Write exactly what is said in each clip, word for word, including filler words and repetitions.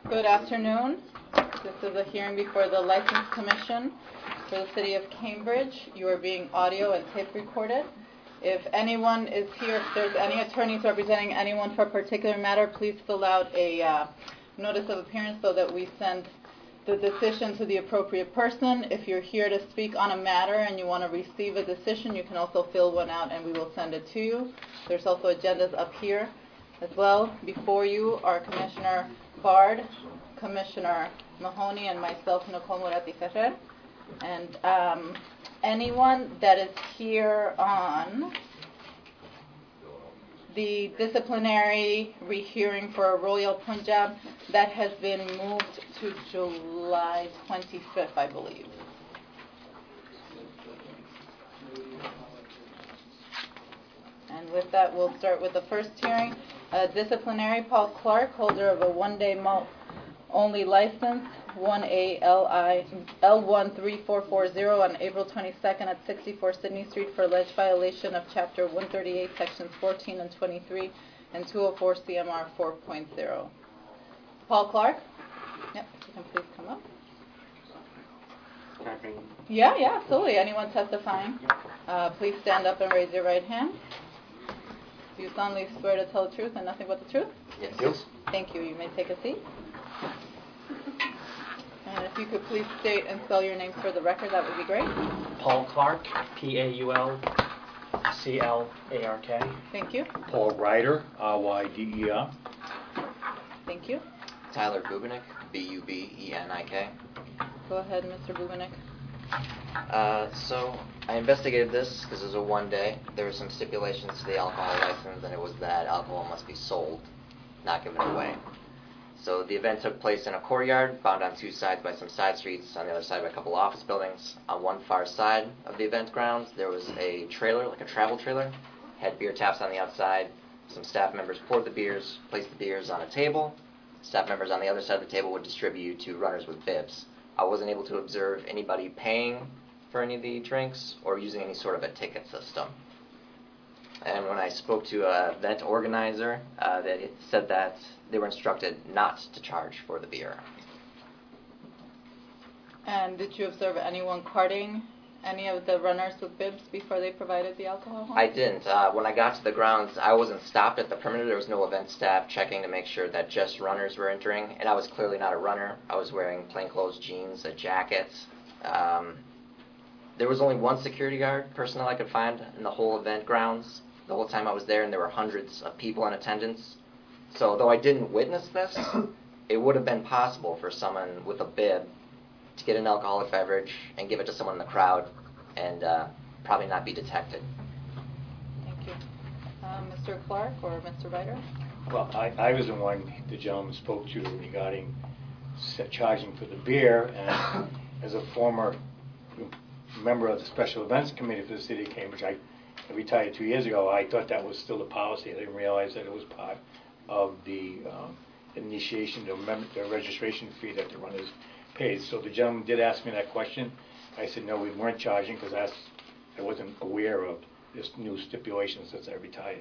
Good afternoon. This is a hearing before the License Commission for the City of Cambridge. You are being audio and tape recorded. If anyone is here, if there's any attorneys representing anyone for a particular matter, please fill out a uh, notice of appearance so that we send the decision to the appropriate person. If you're here to speak on a matter and you want to receive a decision, you can also fill one out and we will send it to you. There's also agendas up here as well. Before you are Commissioner Bard, Commissioner Mahoney, and myself, Nicole Moretti Ferrer. And um, anyone that is here on the disciplinary rehearing for Royal Punjab, that has been moved to July twenty-fifth, I believe. And with that, we'll start with the first hearing. Uh, disciplinary, Paul Clark, holder of a one-day malt-only license, one A L I L one three four four zero, on April twenty-second at sixty-four Sydney Street for alleged violation of Chapter one thirty-eight, Sections fourteen and twenty-three, and two oh four C M R four point oh. Paul Clark? Yep, you can please come up. Yeah, yeah, absolutely. Anyone testifying? Uh, please stand up and raise your right hand. Do you solemnly swear to tell the truth and nothing but the truth? Yes. Yes. Thank you. You may take a seat. And if you could please state and spell your name for the record, that would be great. Paul Clark, P A U L C L A R K. Thank you. Paul Ryder, R Y D E R. Thank you. Tyler Bubenik, B U B E N I K. Go ahead, Mister Bubenik. Uh, so I investigated this because it was a one day. There were some stipulations to the alcohol license, and it was that alcohol must be sold, not given away. So the event took place in a courtyard, bound on two sides by some side streets, on the other side by a couple office buildings. On one far side of the event grounds, there was a trailer, like a travel trailer, had beer taps on the outside. Some staff members poured the beers, placed the beers on a table. Staff members on the other side of the table would distribute to runners with bibs. I wasn't able to observe anybody paying for any of the drinks or using any sort of a ticket system. And when I spoke to a event organizer, uh, that it said that they were instructed not to charge for the beer. And did you observe anyone carting any of the runners with bibs before they provided the alcohol? I didn't. Uh, when I got to the grounds, I wasn't stopped at the perimeter. There was no event staff checking to make sure that just runners were entering, and I was clearly not a runner. I was wearing plainclothes jeans, a jacket. Um, there was only one security guard personnel I could find in the whole event grounds the whole time I was there, and there were hundreds of people in attendance. So though I didn't witness this, it would have been possible for someone with a bib to get an alcoholic beverage and give it to someone in the crowd and uh, probably not be detected. Thank you. Uh, Mister Clark or Mister Ryder? Well, I, I was the one the gentleman spoke to regarding charging for the beer, and as a former member of the Special Events Committee for the City of Cambridge, I retired two years ago. I thought that was still the policy. I didn't realize that it was part of the um, initiation, the, mem- the registration fee that the runners paid. So the gentleman did ask me that question. I said no, we weren't charging because I wasn't aware of this new stipulation since I retired.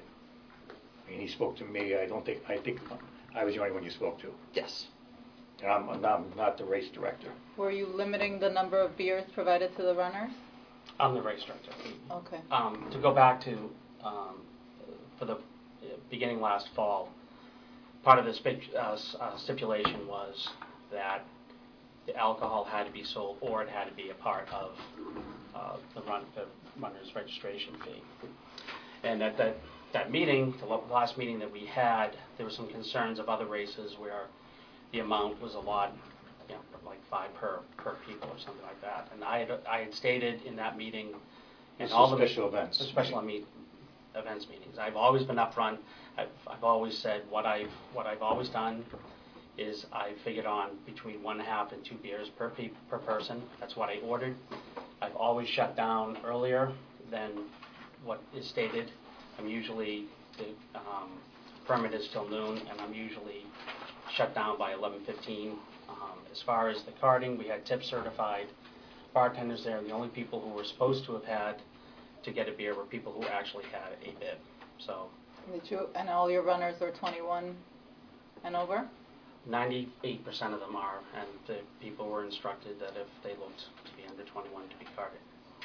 I mean, he spoke to me. I don't think I think I was the only one you spoke to. Yes. And I'm, I'm not, not the race director. Were you limiting the number of beers provided to the runners? I'm the race director. Okay. Um, to go back to um, for the beginning last fall, part of the sp- uh, uh, stipulation was that the alcohol had to be sold, or it had to be a part of uh, the run the runner's registration fee. And at that that meeting, the last meeting that we had, there were some concerns of other races where the amount was a lot, you know, like five per per people or something like that. And I had I had stated in that meeting, and all the special events, the special meet, events meetings. I've always been upfront. I've I've always said what I've what I've always done is I figured on between one and a half and two beers per pe- per person. That's what I ordered. I've always shut down earlier than what is stated. I'm usually the um, permit is till noon, and I'm usually shut down by eleven fifteen. Um, as far as the carding, we had tip certified bartenders there, and the only people who were supposed to have had to get a beer were people who actually had a bib. So. Did you, and all your runners are twenty-one and over? ninety-eight percent of them are, and the people were instructed that if they looked to be under twenty-one to be carded.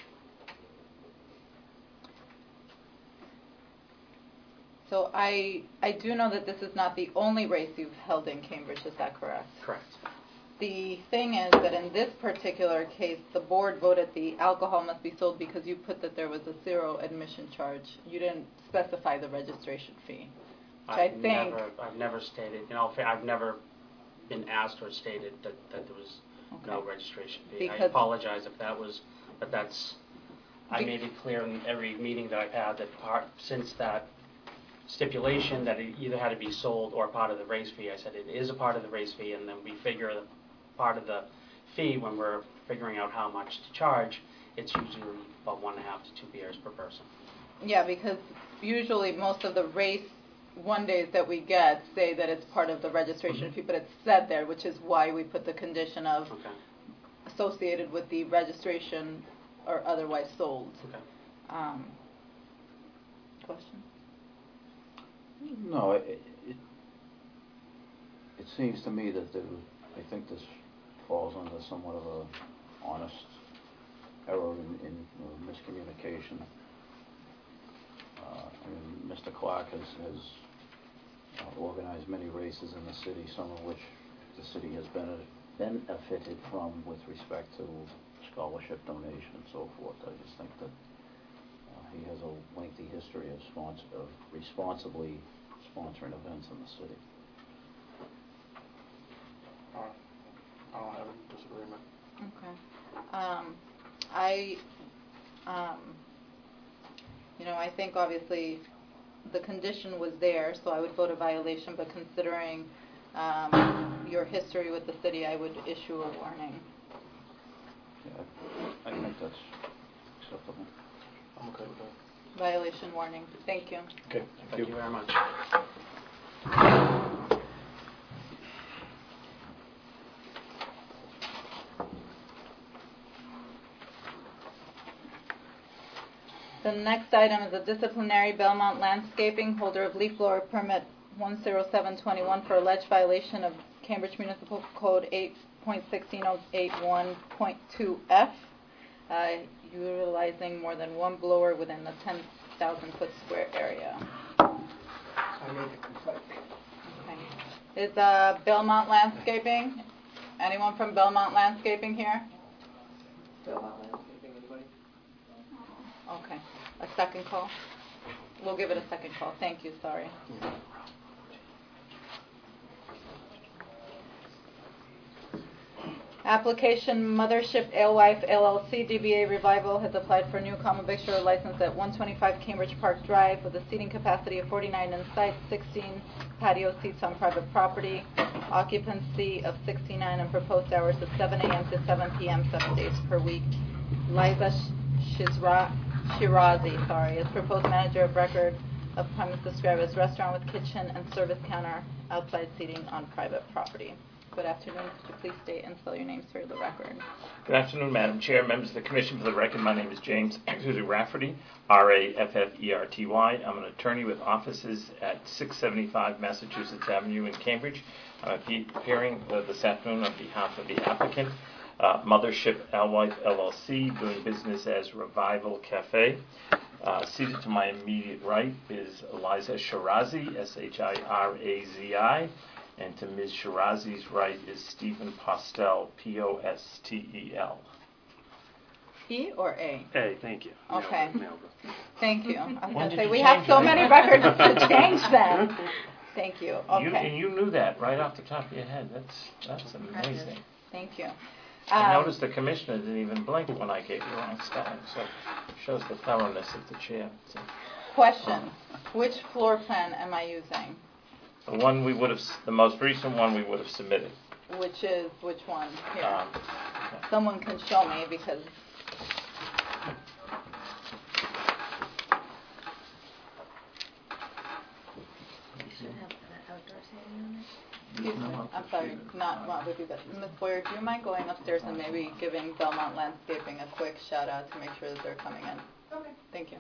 So I, I do know that this is not the only race you've held in Cambridge, is that correct? Correct. The thing is that in this particular case, the board voted the alcohol must be sold because you put that there was a zero admission charge. You didn't specify the registration fee, which I I've think... Never, I've never stated, you know, I've never been asked or stated that, that there was Okay. no registration fee. I Because- apologize if that was, but that's, I made it clear in every meeting that I've had that part, since that stipulation that it either had to be sold or part of the race fee, I said it is a part of the race fee, and then we figure the part of the fee when we're figuring out how much to charge, it's usually about one and a half to two beers per person. Yeah, because usually most of the race one days that we get say that it's part of the registration Mm-hmm. fee, but it's said there, which is why we put the condition of Okay. associated with the registration or otherwise sold. Okay. Um, question? No, it, it, it seems to me that there, I think this falls under somewhat of a honest error in, in uh, miscommunication. Uh, I mean, Mister Clark has, has uh, organized many races in the city, some of which the city has been benefited from with respect to scholarship donation and so forth. I just think that uh, he has a lengthy history of, sponsor, of responsibly sponsoring events in the city. Uh, I don't have a disagreement. Okay. Um, I, um, you know, I think obviously the condition was there, so I would vote a violation, but considering um, your history with the city, I would issue a warning. Yeah, I, I think that's acceptable. I'm okay with that. Violation warning. Thank you. Okay, Thank thank you you. very much. The next item is a disciplinary Belmont Landscaping, holder of leaf blower permit one zero seven two one for alleged violation of Cambridge Municipal Code eight point one six zero eight one point two F, uh, utilizing more than one blower within the ten thousand foot square area. I made the complaint. Okay. Is uh, Belmont Landscaping, anyone from Belmont Landscaping here? Belmont Landscaping, anybody? Okay. A second call? We'll give it a second call. Thank you, sorry. Application Mothership Alewife L L C D B A Revival has applied for a new common victualler license at one twenty-five Cambridge Park Drive with a seating capacity of forty-nine inside, sixteen patio seats on private property, occupancy of sixty-nine, and proposed hours of seven a.m. to seven p.m. seven days per week. Liza Shizra, Shirazi, sorry, is proposed manager of record of premise described as restaurant with kitchen and service counter, outside seating on private property. Good afternoon. Could you please state and spell your names for the record? Good afternoon, Madam Chair, members of the Commission. For the record, my name is James Rafferty, R A F F E R T Y. I'm an attorney with offices at six seventy-five Massachusetts Avenue in Cambridge. I'm appearing uh, this afternoon on behalf of the applicant, uh, Mothership Alewife L L C, doing business as Revival Cafe. Uh, seated to my immediate right is Eliza Shirazi, S H I R A Z I. And to Miz Shirazi's right is Stephen Postel, P O S T E L. E or A? Hey, thank you. Okay. Thank you. I was When going to did say, you we have change so it? many records to change them. Thank you. You, and Okay. you knew that right off the top of your head. That's that's amazing. Thank you. I Um, noticed the commissioner didn't even blink when I gave you wrong spelling, so shows the thoroughness of the chair. So, Question. Which floor plan am I using? the one we would have, the most recent one we would have submitted. Which is, which one? Here. Um, Someone can show me because... Excuse me. I'm sorry, not not with you guys. Miz Boyer, do you mind going upstairs and maybe giving Belmont Landscaping a quick shout out to make sure that they're coming in? Okay. Thank you.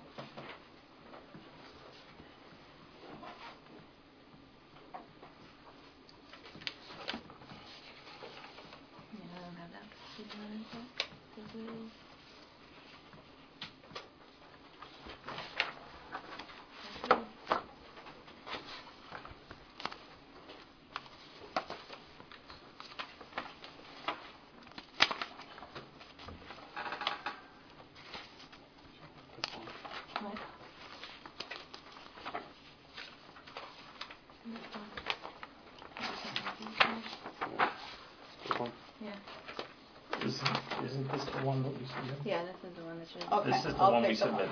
Isn't, isn't this the one that we submitted? Yeah, this is the one that should. Okay, This is the I'll one we take the one. submitted.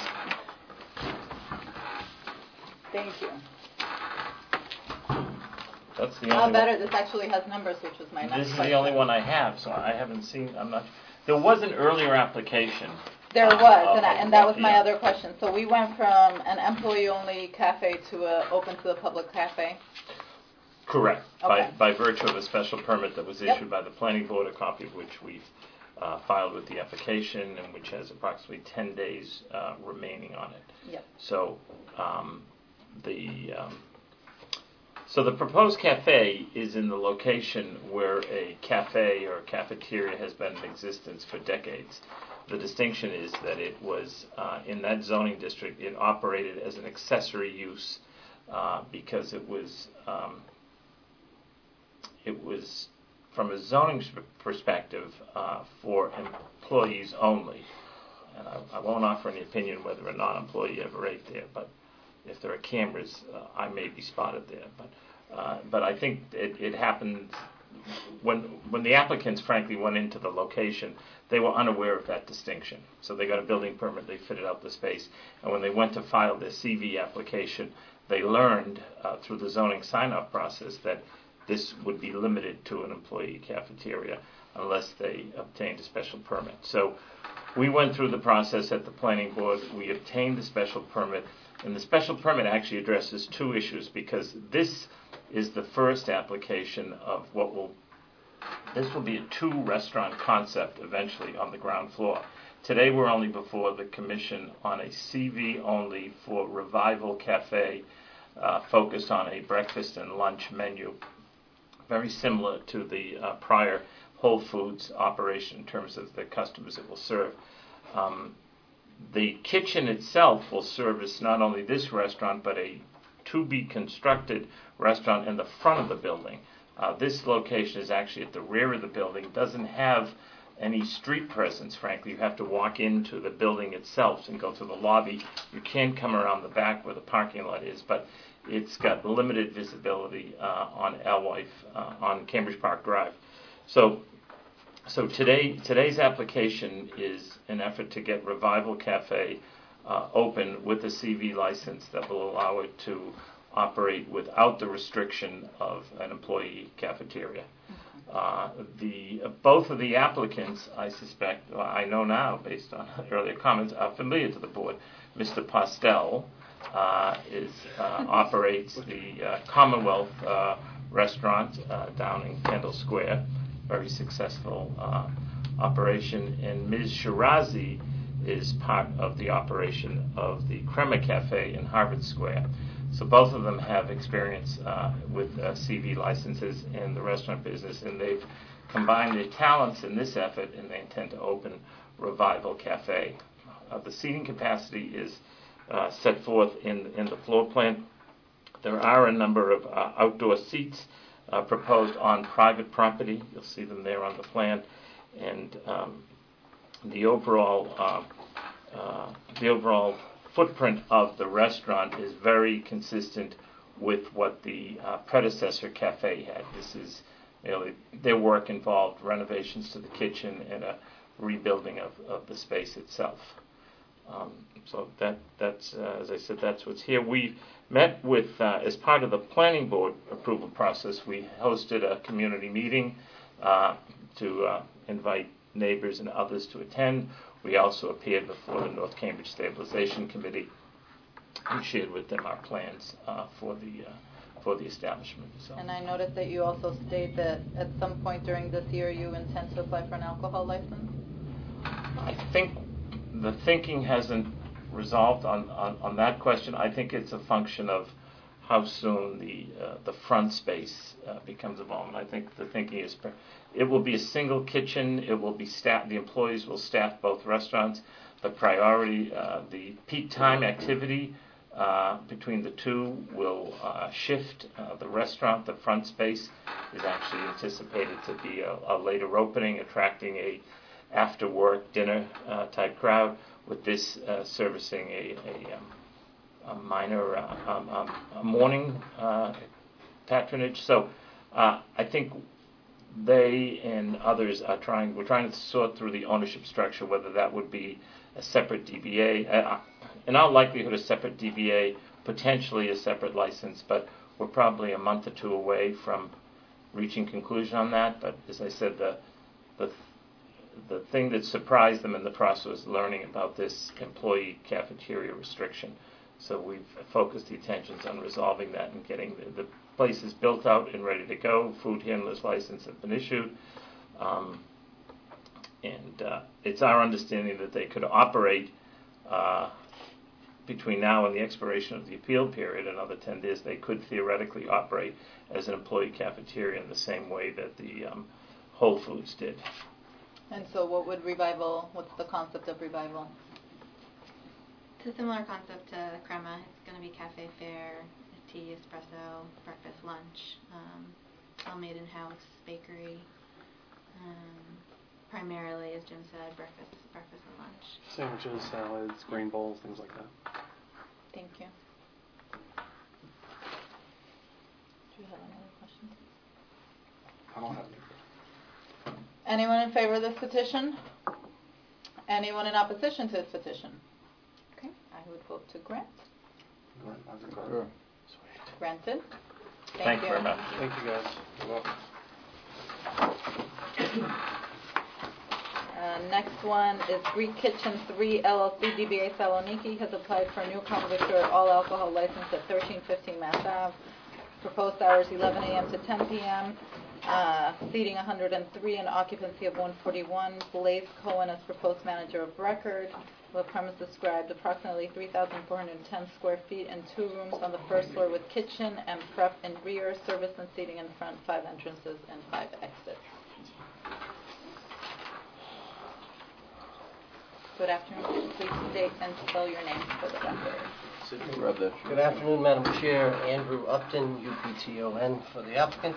Thank you. That's the Now only better, one. this actually has numbers, which was my next This is question. the only one I have, so I haven't seen, I'm not, there was an earlier application. There uh, was, of- and, I, of- and that was my yeah. other question. So we went from an employee-only cafe to a open to the public cafe. Correct, by, Okay. by virtue of a special permit that was Yep. issued by the planning board, a copy of which we've uh, filed with the application, and which has approximately ten days uh, remaining on it. Yep. So, um, the, um, so the proposed cafe is in the location where a cafe or cafeteria has been in existence for decades. The distinction is that it was, uh, in that zoning district, it operated as an accessory use uh, because it was, um, it was, from a zoning s- perspective, uh, for employees only. And I, I won't offer any opinion whether a non-employee ever ate there, but if there are cameras, uh, I may be spotted there. But, uh, but I think it, it happened when when the applicants, frankly, went into the location, they were unaware of that distinction. So they got a building permit, they fitted out the space, and when they went to file their C V application, they learned uh, through the zoning sign-off process that this would be limited to an employee cafeteria unless they obtained a special permit. So we went through the process at the planning board, we obtained the special permit, and the special permit actually addresses two issues because this is the first application of what will, this will be a two-restaurant concept eventually on the ground floor. Today we're only before the commission on a C V only for Revival Cafe, uh, focused on a breakfast and lunch menu, very similar to the uh, prior Whole Foods operation in terms of the customers it will serve. Um, the kitchen itself will service not only this restaurant but a to-be-constructed restaurant in the front of the building. Uh, this location is actually at the rear of the building, doesn't have any street presence, frankly. You have to walk into the building itself and go through the lobby. You can come around the back where the parking lot is, but it's got limited visibility uh, on Alewife, uh, on Cambridge Park Drive. So, so today, today's application is an effort to get Revival Cafe uh, open with a C V license that will allow it to operate without the restriction of an employee cafeteria. Uh, the uh, both of the applicants, I suspect, well, I know now based on earlier comments, are familiar to the board. Mister Postel uh, is uh, operates the uh, Commonwealth uh, restaurant uh, down in Kendall Square, very successful uh, operation, and Miz Shirazi is part of the operation of the Crema Cafe in Harvard Square. So both of them have experience uh, with uh, C V licenses in the restaurant business, and they've combined their talents in this effort, and they intend to open Revival Cafe. Uh, the seating capacity is uh, set forth in, in the floor plan. There are a number of uh, outdoor seats uh, proposed on private property. You'll see them there on the plan. And um, the overall uh, uh, the overall footprint of the restaurant is very consistent with what the uh, predecessor cafe had. This is merely, their work involved renovations to the kitchen and a rebuilding of, of the space itself. Um, so that that's, uh, as I said, that's what's here. We met with, uh, as part of the planning board approval process, we hosted a community meeting uh, to uh, invite neighbors and others to attend. We also appeared before the North Cambridge Stabilization Committee and shared with them our plans uh, for the uh, for the establishment. So. And I noticed that you also state that at some point during this year you intend to apply for an alcohol license? I think the thinking hasn't resolved on, on, on that question. I think it's a function of how soon the uh, the front space uh, becomes involved. And I think the thinking is per- it will be a single kitchen. It will be staff. The employees will staff both restaurants. The priority, uh, the peak time activity uh, between the two will uh, shift. Uh, the restaurant, the front space, is actually anticipated to be a, a later opening, attracting a after work dinner uh, type crowd. With this uh, servicing a, a um, a minor uh, um, um, a morning uh, patronage. So uh, I think they and others are trying, we're trying to sort through the ownership structure, whether that would be a separate D B A, uh, in all likelihood a separate D B A, potentially a separate license, but we're probably a month or two away from reaching conclusion on that. But as I said, the the the thing that surprised them in the process was learning about this employee cafeteria restriction. So we've focused the attentions on resolving that and getting the, the places built out and ready to go. Food handlers license have been issued. Um, and uh, it's our understanding that they could operate uh, between now and the expiration of the appeal period, another ten days, they could theoretically operate as an employee cafeteria in the same way that the um, Whole Foods did. And so what would Revival, what's the concept of Revival? It's a similar concept to Crema. It's going to be cafe fare, tea, espresso, breakfast, lunch, um, all made in-house, bakery. Um, primarily, as Jim said, breakfast, breakfast and lunch. Sandwiches, salads, grain bowls, things like that. Thank you. Do you have any other questions? I don't have any. Anyone in favor of this petition? Anyone in opposition to this petition? Okay, I would vote to grant. Grant, I concur. Sure. Sweet. Granted. Thank, Thank you very much. Thank you, guys. You're welcome. Uh, next one is Greek Kitchen three L L C D B A Saloniki has applied for a new common victor all alcohol license at thirteen fifteen Mass Ave. Proposed hours eleven a.m. to ten p.m. Uh, seating one hundred three and occupancy of one forty-one. Blaze Cohen as proposed manager of record. The premise described approximately three thousand four hundred ten square feet and two rooms on the first floor with kitchen and prep in rear, service and seating in front, five entrances and five exits. Good afternoon. Please state and spell your name for the record. Grab that. Good afternoon, Madam Chair. Andrew Upton, U P T O N, for the applicant.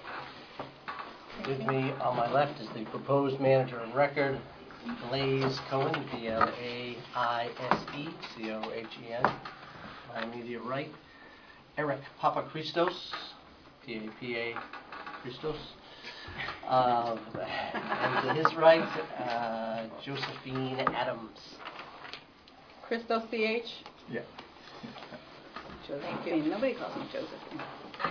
With me on my left is the proposed manager of record, Blaze Cohen, B L A I S E C O H E N. My immediate right, Eric Papachristos, P A P A Christos. Uh, and to his right, uh, Josephine Adams. Christos C H. Yeah. Thank you. Nobody calls me Josephine.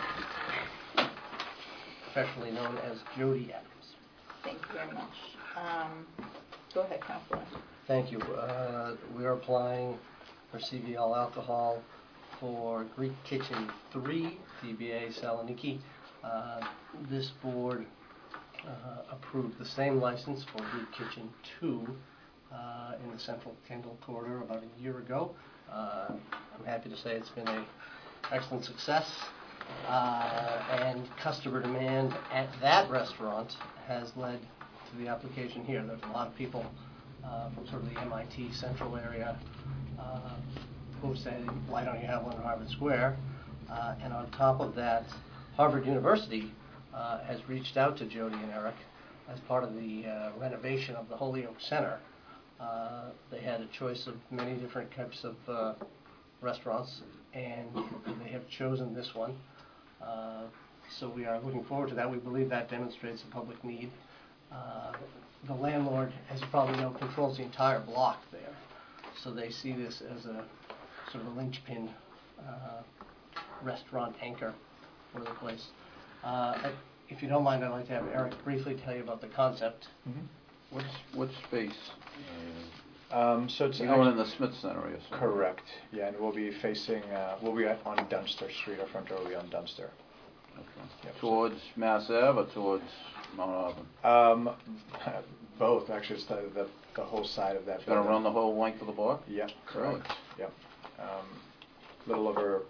Professionally known as Jody Adams. Thank you very much. Um, go ahead, Councilor. Thank you. Uh, we are applying for C V L alcohol for Greek Kitchen three, D B A Saloniki. Uh, this board uh, approved the same license for Greek Kitchen two uh, in the Central Kendall Corridor about a year ago. Uh, I'm happy to say it's been an excellent success. Uh, and customer demand at that restaurant has led to the application here. There's a lot of people uh, from sort of the M I T Central area uh, who say, why don't you have one in Harvard Square? Uh, and on top of that, Harvard University uh, has reached out to Jody and Eric as part of the uh, renovation of the Holyoke Center. Uh, they had a choice of many different types of uh, restaurants, and they have chosen this one. Uh, so we are looking forward to that. We believe that demonstrates a public need. Uh, the landlord, as you probably know, controls the entire block there. So they see this as a sort of a linchpin uh, restaurant anchor for the place. Uh, if you don't mind, I'd like to have Eric briefly tell you about the concept. Mm-hmm. What's, what space? Um, so it's You're going in actually- the Smith Center, yes? Correct. Yeah, and we'll be facing, uh, we'll be at, on Dunster Street. Our front door will be on Dunster. Okay. Yep. Towards Mass Ave or towards Mount Auburn? Um, both, actually. It's the, the, the whole side of that It's going to building. run the whole length of the block? Yep, Really? correct. Yep. Um, little over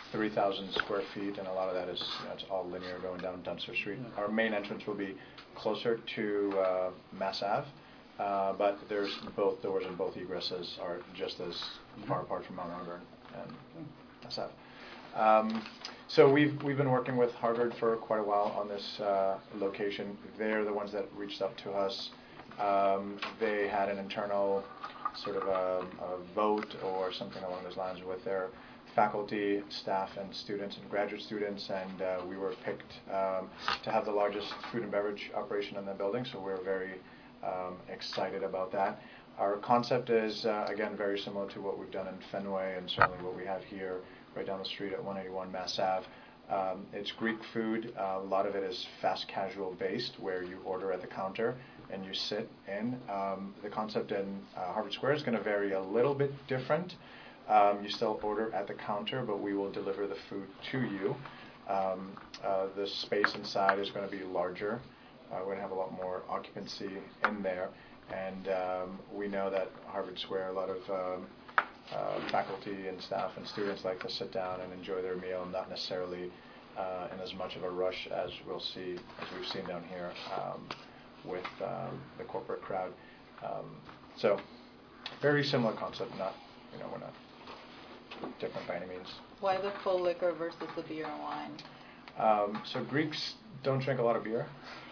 three thousand square feet, and a lot of that is, you know, it's all linear going down Dunster Street. Our main entrance will be closer to uh, Mass Ave, uh, but there's both doors and both egresses are just as far apart from Mount Auburn and Mass Ave. Um, so we've we've been working with Harvard for quite a while on this uh, location. They're the ones that reached out to us. Um, they had an internal sort of a, a vote or something along those lines with their faculty, staff, and students and graduate students, and uh, we were picked um, to have the largest food and beverage operation in the building, so we're very um, excited about that. Our concept is, uh, again, very similar to what we've done in Fenway and certainly what we have here right down the street at one eighty-one Mass Ave. Um, it's Greek food. Uh, a lot of it is fast casual based, where you order at the counter and you sit in. Um, the concept in uh, Harvard Square is going to vary a little bit different. Um, you still order at the counter, but we will deliver the food to you. Um, uh, the space inside is going to be larger. Uh, we're going to have a lot more occupancy in there. And um, we know that Harvard Square, a lot of um, uh, faculty and staff and students like to sit down and enjoy their meal, not necessarily uh, in as much of a rush as we'll see, as we've seen down here um, with um, the corporate crowd. Um, so, very similar concept. Not, you know, we're not different by any means. Why the full liquor versus the beer and wine? Um, so Greeks don't drink a lot of beer,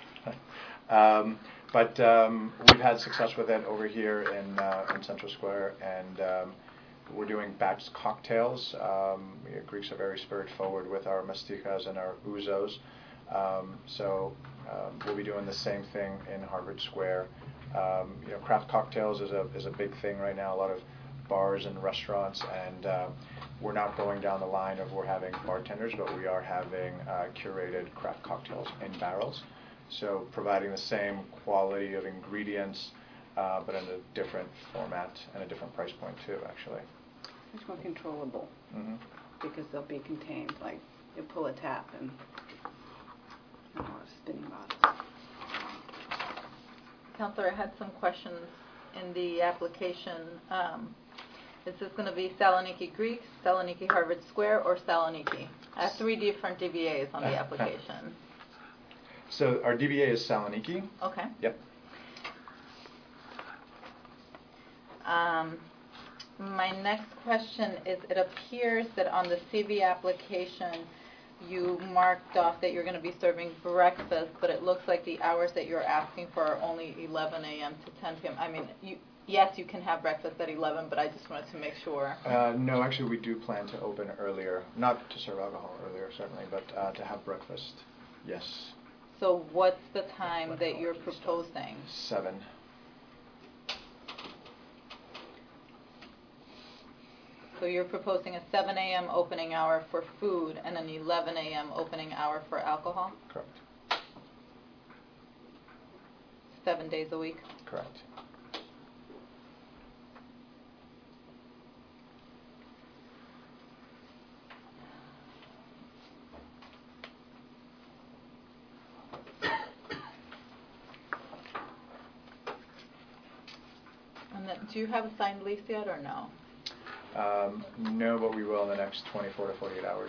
um, but um, we've had success with it over here in uh, in Central Square, and um, we're doing batch cocktails. Um, we, Greeks are very spirit forward with our mastikas and our ouzos, um, so um, we'll be doing the same thing in Harvard Square. Um, you know, craft cocktails is a is a big thing right now. A lot of bars and restaurants, and uh, we're not going down the line of we're having bartenders, but we are having uh, curated craft cocktails in barrels. So providing the same quality of ingredients, uh, but in a different format and a different price point too, actually. It's more controllable Mm-hmm. because they'll be contained. Like you pull a tap and no more spinning bottles. Counselor, I had some questions in the application. Um, Is this going to be Saloniki Greek, Saloniki Harvard Square, or Saloniki? I have three different D B As on the application. So our D B A is Saloniki. Okay. Yep. Um, my next question is, it appears that on the C V application you marked off that you're going to be serving breakfast, but it looks like the hours that you're asking for are only eleven a.m. to ten p.m. I mean, you, yes, you can have breakfast at eleven, but I just wanted to make sure. Uh, no, actually, we do plan to open earlier, not to serve alcohol earlier, certainly, but uh, to have breakfast. Yes. So what's the time that you're proposing? Seven. So you're proposing a seven a.m. opening hour for food and an eleven a.m. opening hour for alcohol? Correct. Seven days a week? Correct. And then, do you have a signed lease yet or no? Um, no, but we will in the next twenty-four to forty-eight hours.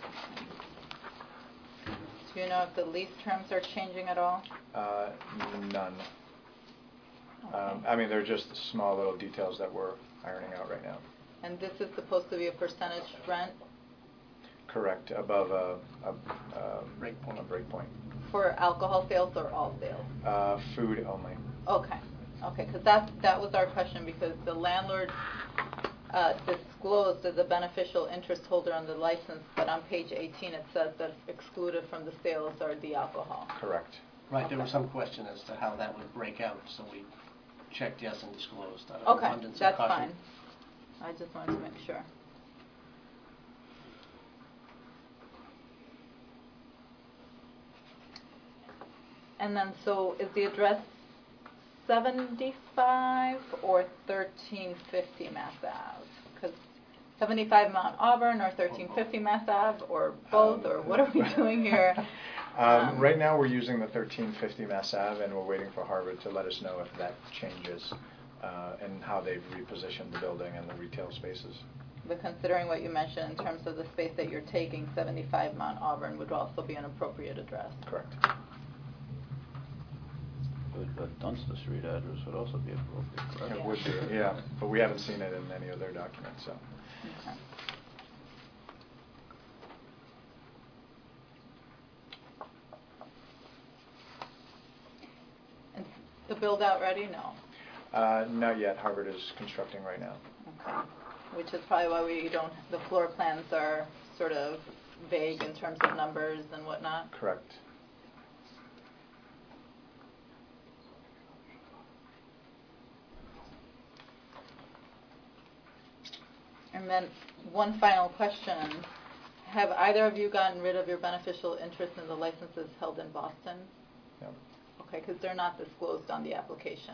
Do you know if the lease terms are changing at all? Uh, none. Okay. Um, I mean, they're just small little details that we're ironing out right now. And this is supposed to be a percentage rent Correct, above a, a, a break point. A break point. for alcohol sales or all sales? Uh, food only. Okay, okay, because that, that was our question, because the landlord uh, disclosed as a beneficial interest holder on the license, but on page eighteen it says that excluded from the sales are the alcohol. Correct. Right, there was some question as to how that would break out, so we checked yes and disclosed out of Okay, abundance of that's caution. fine. I just wanted to make sure. And then, so is the address seventy-five or thirteen fifty Mass Ave? Because seventy-five Mount Auburn or thirteen fifty Mass Ave, or both, or what are we doing here? Um, Um, right now we're using the thirteen fifty Mass Ave, and we're waiting for Harvard to let us know if that changes uh, and how they've repositioned the building and the retail spaces. but considering what you mentioned in terms of the space that you're taking, seventy-five Mount Auburn would also be an appropriate address. Correct. But, but Dunster Street address would also be appropriate, correct? It would be, yeah, but we haven't seen it in any of their documents, so. Okay. And the build out ready? No. Uh, not yet. Harvard is constructing right now. Okay. Which is probably why we don't, the floor plans are sort of vague in terms of numbers and whatnot. Correct. And then one final question. Have either of you gotten rid of your beneficial interest in the licenses held in Boston? No. Okay, because they're not disclosed on the application,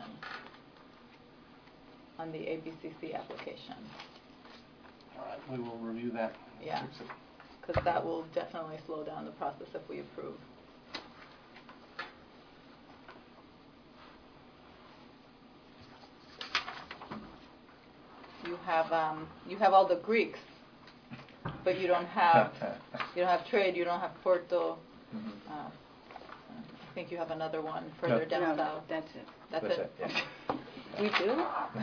on the A B C C application. All right, we will review that. Yeah, because that will definitely slow down the process if we approve. You have um, you have all the Greeks, but you don't have you don't have trade. You don't have Porto. Mhm. Uh, I think you have another one further No. down No, south. that's it. That's, That's it. it, yeah. We do.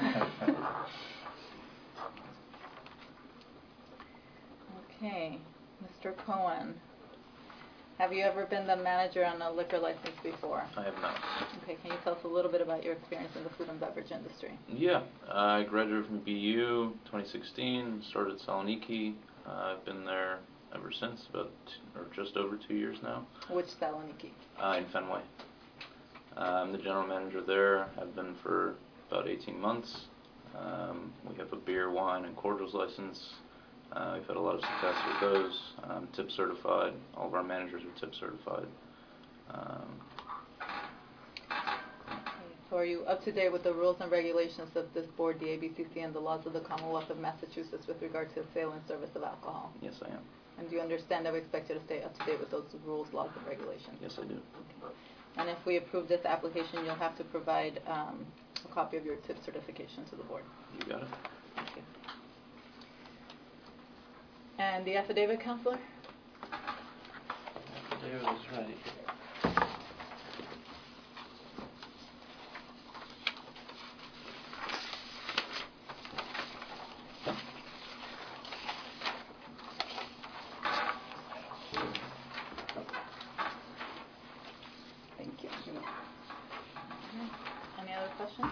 Okay, Mister Cohen. Have you ever been the manager on a liquor license before? I have not. Okay, can you tell us a little bit about your experience in the food and beverage industry? Yeah, I graduated from B U twenty sixteen, started at Saloniki. Uh, I've been there ever since, about t- or just over two years now. Which Saloniki? Uh, in Fenway. Uh, I'm the general manager there. I've been for about eighteen months. Um, we have a beer, wine, and cordials license. Uh, we've had a lot of success with those. Um, tip certified. All of our managers are tip certified. Um, So are you up to date with the rules and regulations of this board, the A B C C, and the laws of the Commonwealth of Massachusetts with regard to the sale and service of alcohol? yes, I am. And do you understand that we expect you to stay up to date with those rules, laws, and regulations? Yes, I do. Okay. And if we approve this application, you'll have to provide um, a copy of your tip certification to the board. You got it. Thank you. And the affidavit, Counselor? There it is, ready. Thank you. Any other questions?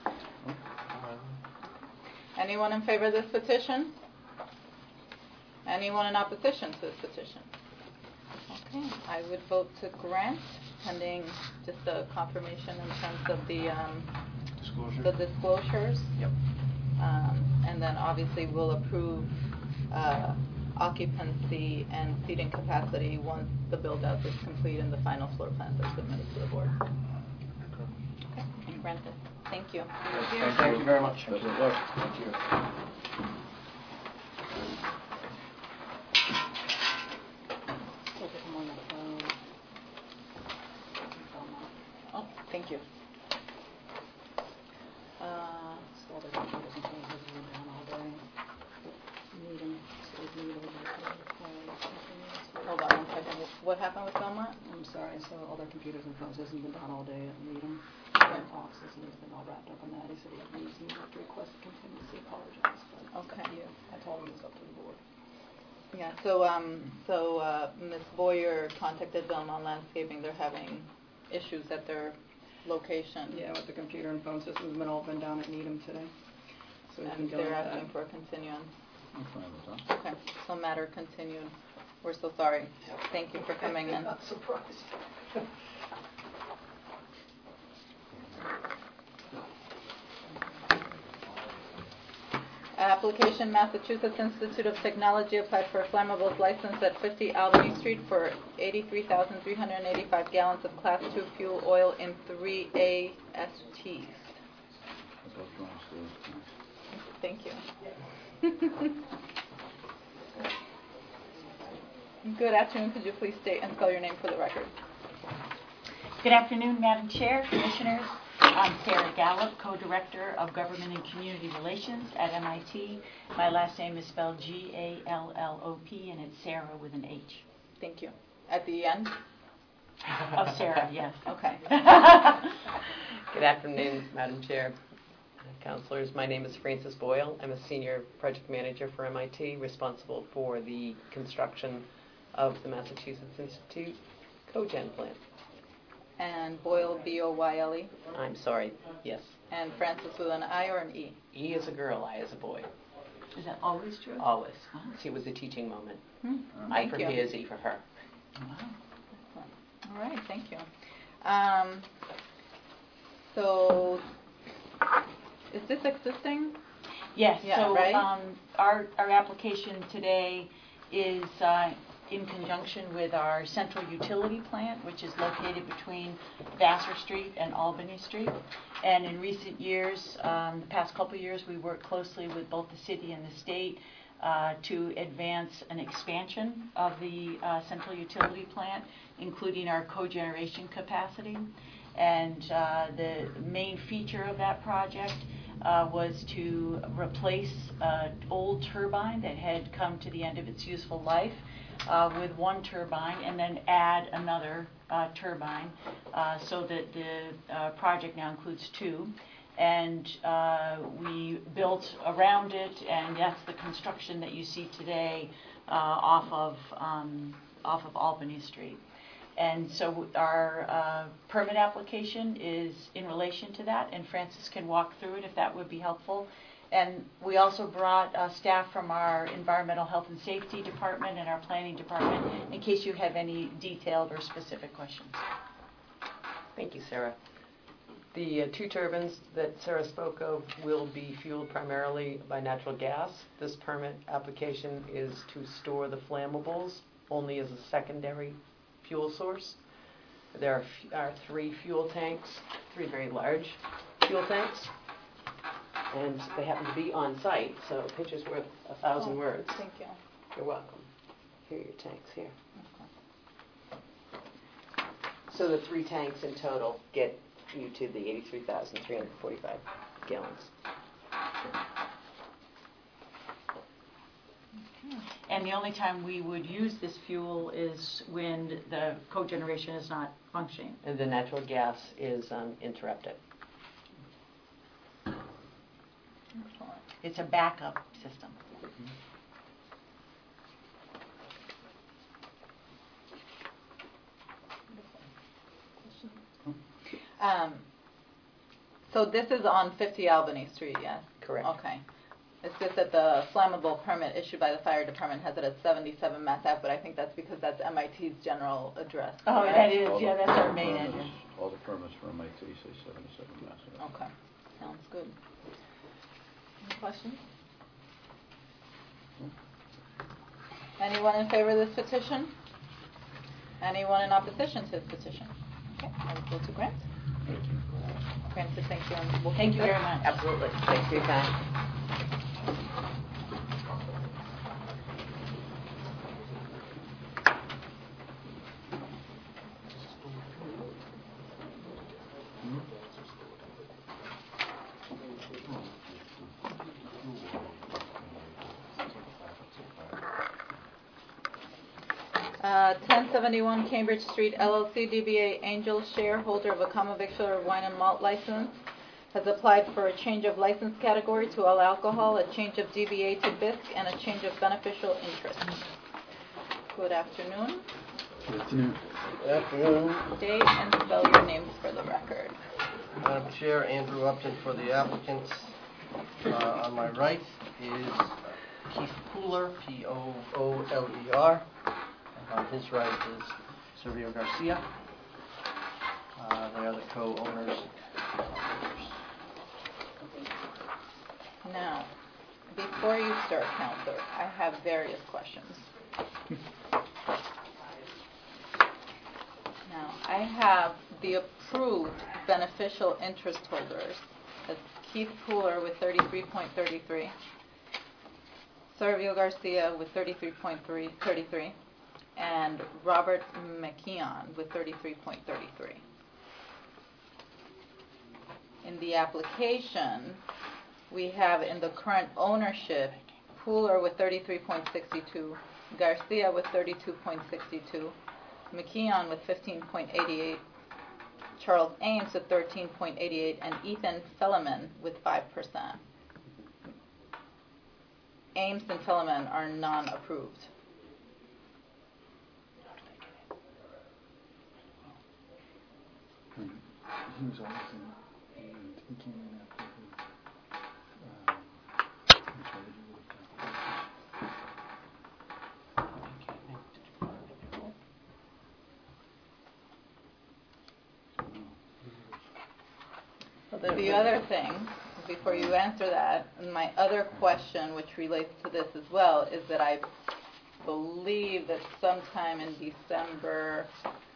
Anyone in favor of this petition? Anyone in opposition to this petition? Okay, I would vote to grant, pending just a confirmation in terms of the um, Disclosure? the disclosures. Yep. Um, and then obviously we'll approve uh, occupancy and seating capacity once the build-out is complete and the final floor plans are submitted to the board. Okay, and granted. Thank you. Thank, Thank you very much. Best of luck. Thank you. Oh, thank you. Uh, hold on one second. What happened with Belmont? I'm sorry, so all their computers and phones hasn't been down all day at Needham. Their offices, and he's been all wrapped up in that. He said he needs me to request contingency, apologize, but it's up Okay. to you. I told him it's up to the board. Yeah, so, um, so, uh, Miz Boyer contacted Belmont Landscaping. They're having issues at their location. Yeah, with the computer and phone systems, been all been down at Needham today. So we've been And dealing they're with asking that. for a continuance. I'm fine with that. Okay, so matter continued. We're so sorry. Thank you for coming in. Not surprised. Application Massachusetts Institute of Technology applied for a flammables license at fifty Albany Street for eighty-three thousand three hundred eighty-five gallons of Class two fuel oil in three A S Ts. I'll go downstairs. Thank you. Good afternoon. Could you please state and spell your name for the record? Good afternoon, Madam Chair, Commissioners. I'm Sarah Gallup, Co-Director of Government and Community Relations at M I T. My last name is spelled G A L L O P, and it's Sarah with an H. Thank you. At the end? Of Sarah, yes. Okay. Good afternoon, Madam Chair, Councilors. My name is Frances Boyle. I'm a Senior Project Manager for M I T, responsible for the construction of the Massachusetts Institute Cogen plant. And Boyle, B O Y L E. I'm sorry, yes. And Francis with an I or an E? E is a girl, I is a boy. Is that always true? Always. Wow. See, it was a teaching moment. Hmm. I Thank for you. he is E for her. Wow. All right, thank you. Um, so, is this existing? Yes, Yeah, so right? um, our, our application today is uh, in conjunction with our central utility plant, which is located between Vassar Street and Albany Street. And in recent years, um, the past couple of years, we worked closely with both the city and the state uh, to advance an expansion of the uh, central utility plant, including our cogeneration capacity. And uh, the main feature of that project uh, was to replace an old turbine that had come to the end of its useful life uh, with one turbine, and then add another uh, turbine, uh, so that the uh, project now includes two. And uh, we built around it, and that's the construction that you see today uh, off of um, off of Albany Street. And so our uh, permit application is in relation to that, and Francis can walk through it if that would be helpful. And we also brought uh, staff from our Environmental Health and Safety Department and our Planning Department in case you have any detailed or specific questions. Thank you, Sarah. The uh, two turbines that Sarah spoke of will be fueled primarily by natural gas. This permit application is to store the flammables only as a secondary fuel source. There are, f- are three fuel tanks, three very large fuel tanks, and they happen to be on site, so a picture's worth a thousand Oh, words. Thank you. You're welcome. Here are your tanks here. So the three tanks in total get you to the eighty-three thousand three hundred forty-five gallons. And the only time we would use this fuel is when the cogeneration is not functioning. And the natural gas is um, interrupted. Excellent. It's a backup system. Um, so this is on fifty Albany Street, yes? Correct. Okay. It's just that the flammable permit issued by the fire department has it at seventy-seven Mass Ave, but I think that's because that's M I T's general address. Oh, correct? that is, All the- yeah, that's all our the main permits- engine. All the permits for M I T say seventy-seven Mass Ave. Okay, sounds good. Any questions? Anyone in favor of this petition? Anyone in opposition to this petition? Okay, I will go to Grant. Thank you. Francis, thank you. and we'll Thank keep you this. very much. Absolutely. Thanks for your time. Uh, ten seventy-one Cambridge Street, L L C, D B A Angel, shareholder of a common victular wine and malt license, has applied for a change of license category to all alcohol, a change of D B A to B I S C, and a change of beneficial interest. Good afternoon. Good afternoon. Good afternoon. State and spell your names for the record. Madam Chair, Andrew Upton for the applicants. Uh, On my right is Keith Pooler, P O O L E R. And on his right is Sergio Garcia. Uh, They are the co-owners. Now, before you start, Counselor, I have various questions. Now, I have the approved beneficial interest holders as Keith Pooler with thirty-three point three three, Sergio Garcia with thirty-three point three three, and Robert McKeon with thirty-three point three three. the application, we have in the current ownership, Pooler with thirty-three point six two, Garcia with thirty-two point six two, McKeon with fifteen point eight eight, Charles Ames with thirteen point eight eight, and Ethan Felleman with five percent. Ames and Felleman are non-approved. He was always in, and he came in after the, uh, he tried to do it with The other thing, before you answer that, and my other question, which relates to this as well, is that I believe that sometime in December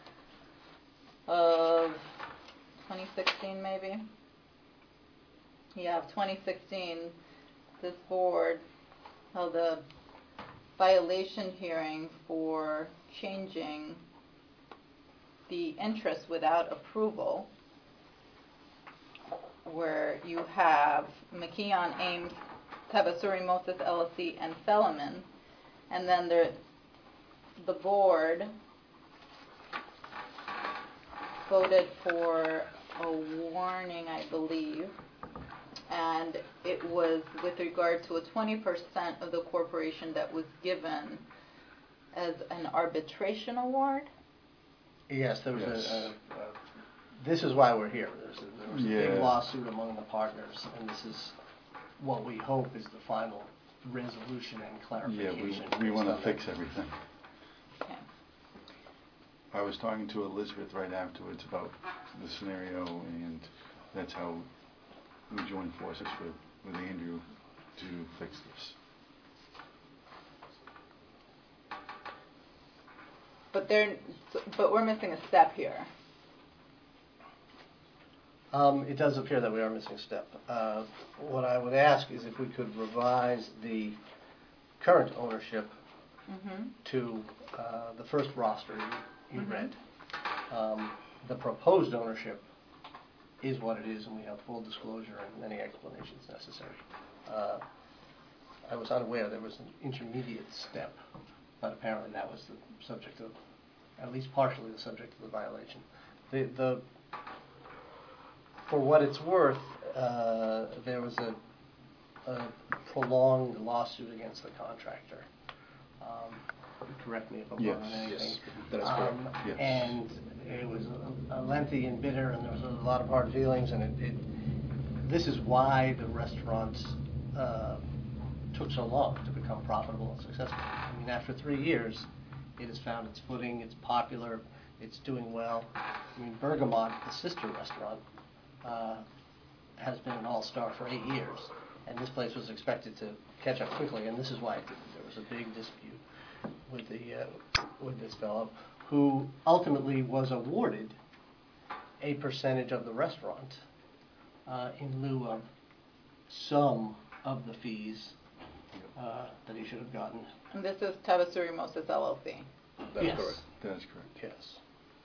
of twenty sixteen, maybe? Yeah, of twenty sixteen, this board held a violation hearing for changing the interest without approval, where you have McKeon, Ames, Tabasuri, Moses, L L C, and Felleman, and then the the board voted for a warning, I believe, and it was with regard to a twenty percent of the corporation that was given as an arbitration award. Yes, there was Yes. a, a, a, this is why we're here. There's a, there was a big Yeah. lawsuit among the partners, and this is what we hope is the final resolution and Yeah, clarification. we, we want to based on fix that. everything. Okay. I was talking to Elizabeth right afterwards about the scenario, and that's how we joined forces with, with Andrew to fix this. But they're, but we're missing a step here. Um, it does appear that we are missing a step. Uh, what I would ask is if we could revise the current ownership Mm-hmm. to uh, the first roster you, you Mhm. read. Um, the proposed ownership is what it is, and we have full disclosure and any explanations necessary. Uh, I was unaware there was an intermediate step, but apparently that was the subject of, at least partially the subject of the violation. The, the for what it's worth, uh, there was a, a prolonged lawsuit against the contractor. Um, correct me if I'm wrong on Yes, anything. yes, that is correct. Um, Yes. And it was a, a lengthy and bitter, and there was a lot of hard feelings, and it, it this is why the restaurant uh, took so long to become profitable and successful. I mean, after three years, it has found its footing. It's popular. It's doing well. I mean, Bergamot, the sister restaurant, uh, has been an all-star for eight years, and this place was expected to catch up quickly, and this is why it didn't. There was a big dispute with the uh, with this fellow, who ultimately was awarded a percentage of the restaurant uh, in lieu of some of the fees uh, that he should have gotten. And this is Tabasuri Moses L L C. That is Yes. correct. That is correct. Yes.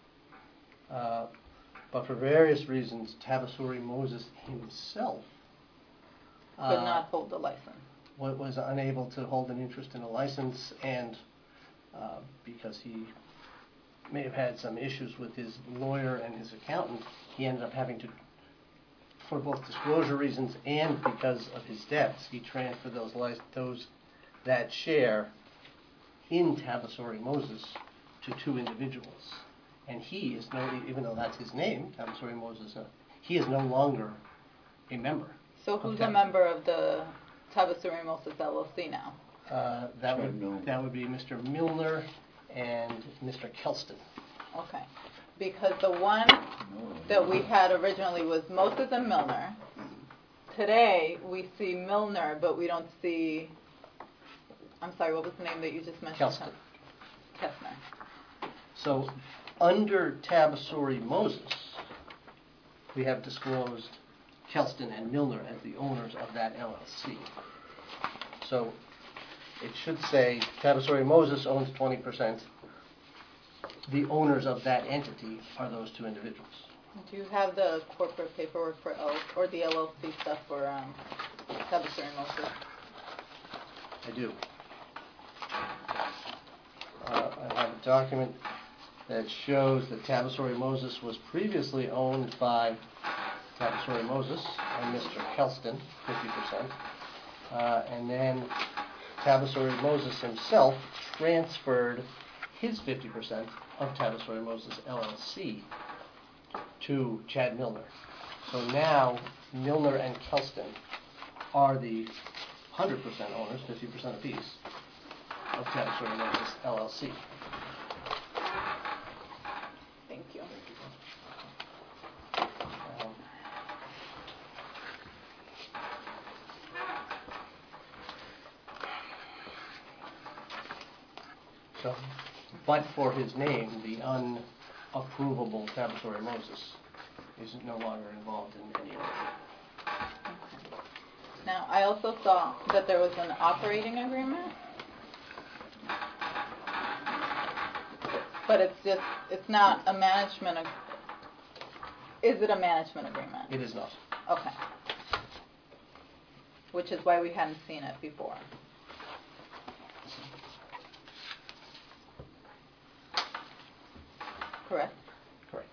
Uh, but for various reasons, Tabasuri Moses himself Could uh, not hold the license. wa- was unable to hold an interest in a license, and uh, because he may have had some issues with his lawyer and his accountant, he ended up having to, for both disclosure reasons and because of his debts, he transferred those lic- those that share in Tabasuri Moses to two individuals. And he is no, even though that's his name, Tabasuri Moses, uh, he is no longer a member. So who's Okay. a member of the Tabasuri Moses L L C now? Uh, that Right, would no. that would be Mister Milner and Mister Kelston. Okay. Because the one that we had originally was Moses and Milner. Today, we see Milner, but we don't see, I'm sorry, what was the name that you just mentioned? Kelston. Kestner. So, under Tabasuri Moses, we have disclosed Kelston and Milner as the owners of that L L C. So, it should say Tabasuri Moses owns twenty percent. The owners of that entity are those two individuals. Do you have the corporate paperwork for L, or the L L C stuff for um, Tabassori Moses? I do. Uh, I have a document that shows that Tabassori Moses was previously owned by Tabassori Moses and Mister Kelston, fifty percent. Uh, and then Tabassori Moses himself transferred his fifty percent of Tabassori Moses L L C to Chad Milner. So now Milner and Kelston are the one hundred percent owners, fifty percent apiece, of Tabassori Moses L L C. Thank you. Um, So, but for his name, the unapprovable Tabassori Moses is no longer involved in any of it. Now, I also saw that there was an operating agreement, but it's just, it's not a management, ag- is it a management agreement? It is not. Okay. Which is why we hadn't seen it before. Correct? Correct.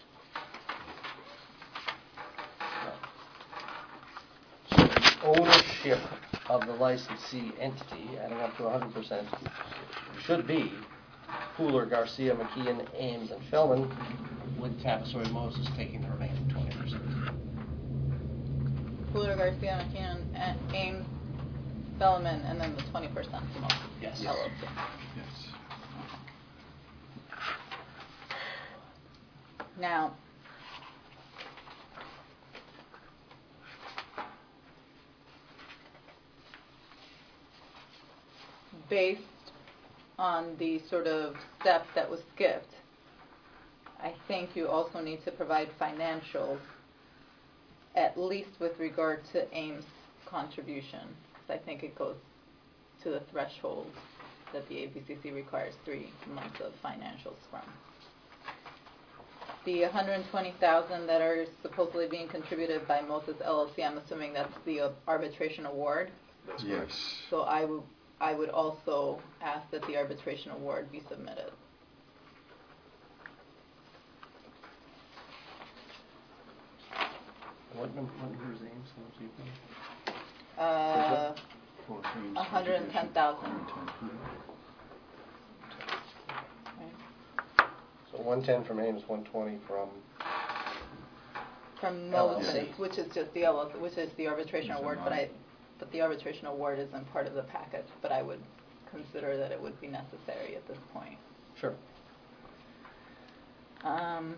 Ownership of the licensee entity, adding up to one hundred percent, should be Pooler, Garcia, McKeon, Ames, and Fellman, with Tabassori Moses taking the remaining twenty percent. Pooler, Garcia, McKeon, A- Ames, Bellman, and then the twenty percent to Moses. Yes. L L C. Yes. Now, based on the sort of step that was skipped, I think you also need to provide financials, at least with regard to Ames' contribution, because I think it goes to the threshold that the A B C C requires three months of financials from. The one hundred twenty thousand that are supposedly being contributed by Moses L L C, I'm assuming that's the uh, arbitration award. That's Yes. correct. So I would, I would also ask that the arbitration award be submitted. What number, what number is Ames? How much do you pay? Uh, For Ames one hundred ten thousand. So one ten from Ames, one twenty from, From L L Moses, C. which is just the L L C, which is the arbitration It's a award, but I, non- but the arbitration award isn't part of the package, but I would consider that it would be necessary at this point. sure. Um,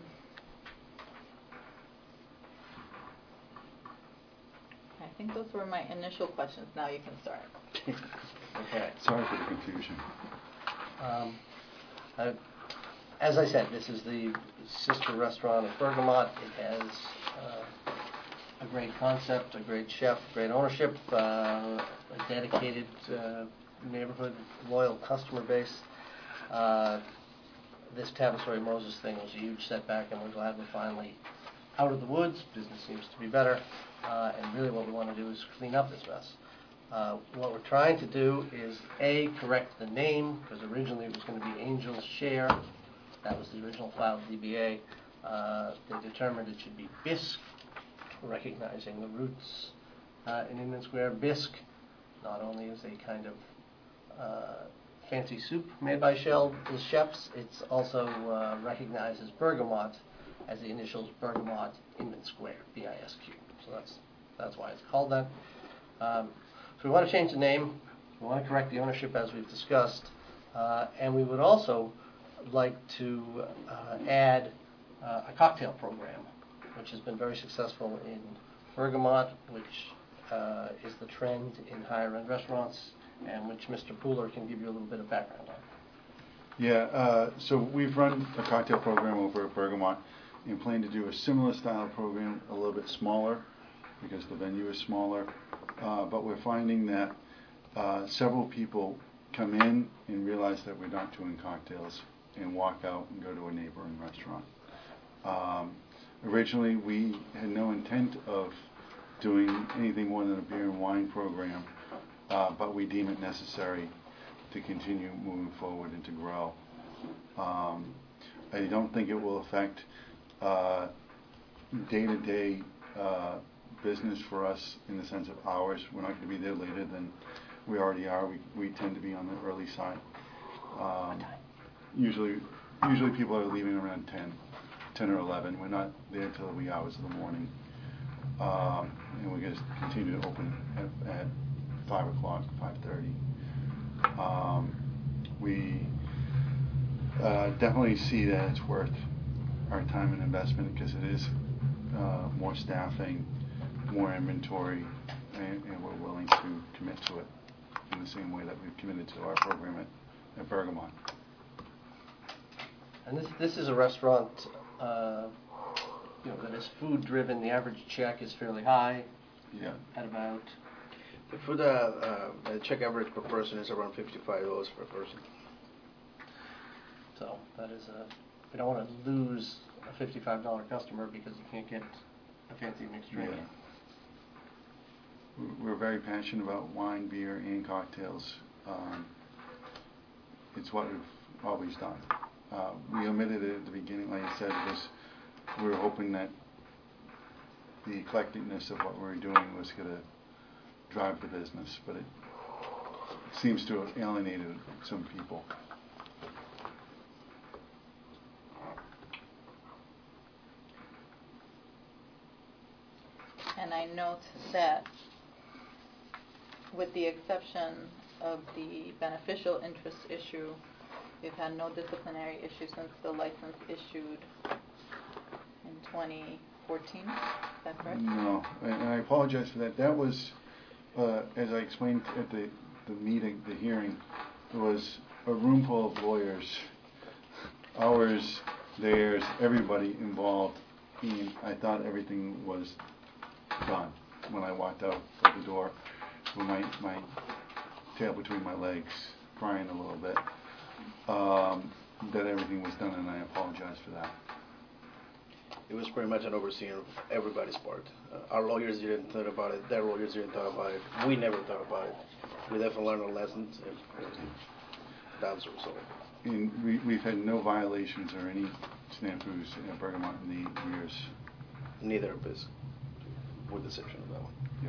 I think those were my initial questions. Now you can start. Okay. Sorry for the confusion. Um, I- As I said, this is the sister restaurant of Bergamot. It has uh, a great concept, a great chef, great ownership, uh, a dedicated uh, neighborhood, loyal customer base. Uh, This Tabassori Moses thing was a huge setback, and we're glad we're finally out of the woods. Business seems to be better, uh, and really what we want to do is clean up this mess. Uh, What we're trying to do is, A, correct the name, because originally it was going to be Angel's Share. That was the original filed D B A. Uh, They determined it should be Bisque, recognizing the roots uh, in Inman Square. Bisque not only is a kind of uh, fancy soup made by Shell, the chefs, it's also uh, recognizes Bergamot as the initials Bergamot Inman Square, B I S Q. So that's that's why it's called that. Um, so we want to change the name. We want to correct the ownership as we've discussed, uh, and we would also like to uh, add uh, a cocktail program, which has been very successful in Bergamot, which uh, is the trend in higher-end restaurants, and which Mister Pooler can give you a little bit of background on. Yeah, uh, so we've run a cocktail program over at Bergamot and plan to do a similar style program, a little bit smaller, because the venue is smaller. Uh, but we're finding that uh, several people come in and realize that we're not doing cocktails and walk out and go to a neighboring restaurant. Um, originally, we had no intent of doing anything more than a beer and wine program, uh, but we deem it necessary to continue moving forward and to grow. Um, I don't think it will affect uh, day-to-day uh, business for us in the sense of hours. We're not going to be there later than we already are. We, we tend to be on the early side. Um, usually, usually people are leaving around ten, ten or eleven. We're not there till the wee hours of the morning. Um, and we're going to continue to open at, at five o'clock, five thirty. Um, we uh, definitely see that it's worth our time and investment because it is uh, more staffing, more inventory, and, and we're willing to commit to it in the same way that we've committed to our program at, at Bergamot. And this this is a restaurant, uh, you know, that is food driven. The average check is fairly high. Yeah. At about. The food, uh, uh, the check average per person is around fifty-five dollars per person. So that is a. We don't want to lose a fifty-five dollar customer because you can't get a fancy mixed drink. Yeah. We're very passionate about wine, beer, and cocktails. Um, it's what we've always done. Uh, we omitted it at the beginning, like I said, because we were hoping that the eclecticness of what we were doing was going to drive the business, but it seems to have alienated some people. And I note that with the exception of the beneficial interest issue, we've had no disciplinary issue since the license issued in twenty fourteen. Is that correct? No, and and I apologize for that. That was, uh, as I explained at the, the meeting, the hearing, it was a room full of lawyers, ours, theirs, everybody involved, and I thought everything was done when I walked out of the door with my, my tail between my legs, crying a little bit, um, that everything was done, and I apologize for that. It was pretty much an overseeing of everybody's part. Uh, our lawyers didn't think about it, their lawyers didn't thought about it, we never thought about it. We definitely learned our lessons, and, and that's the result. And we, we've had no violations or any snafus at Bergamot in the eight years. Neither of us, with the exception of that one. Yeah.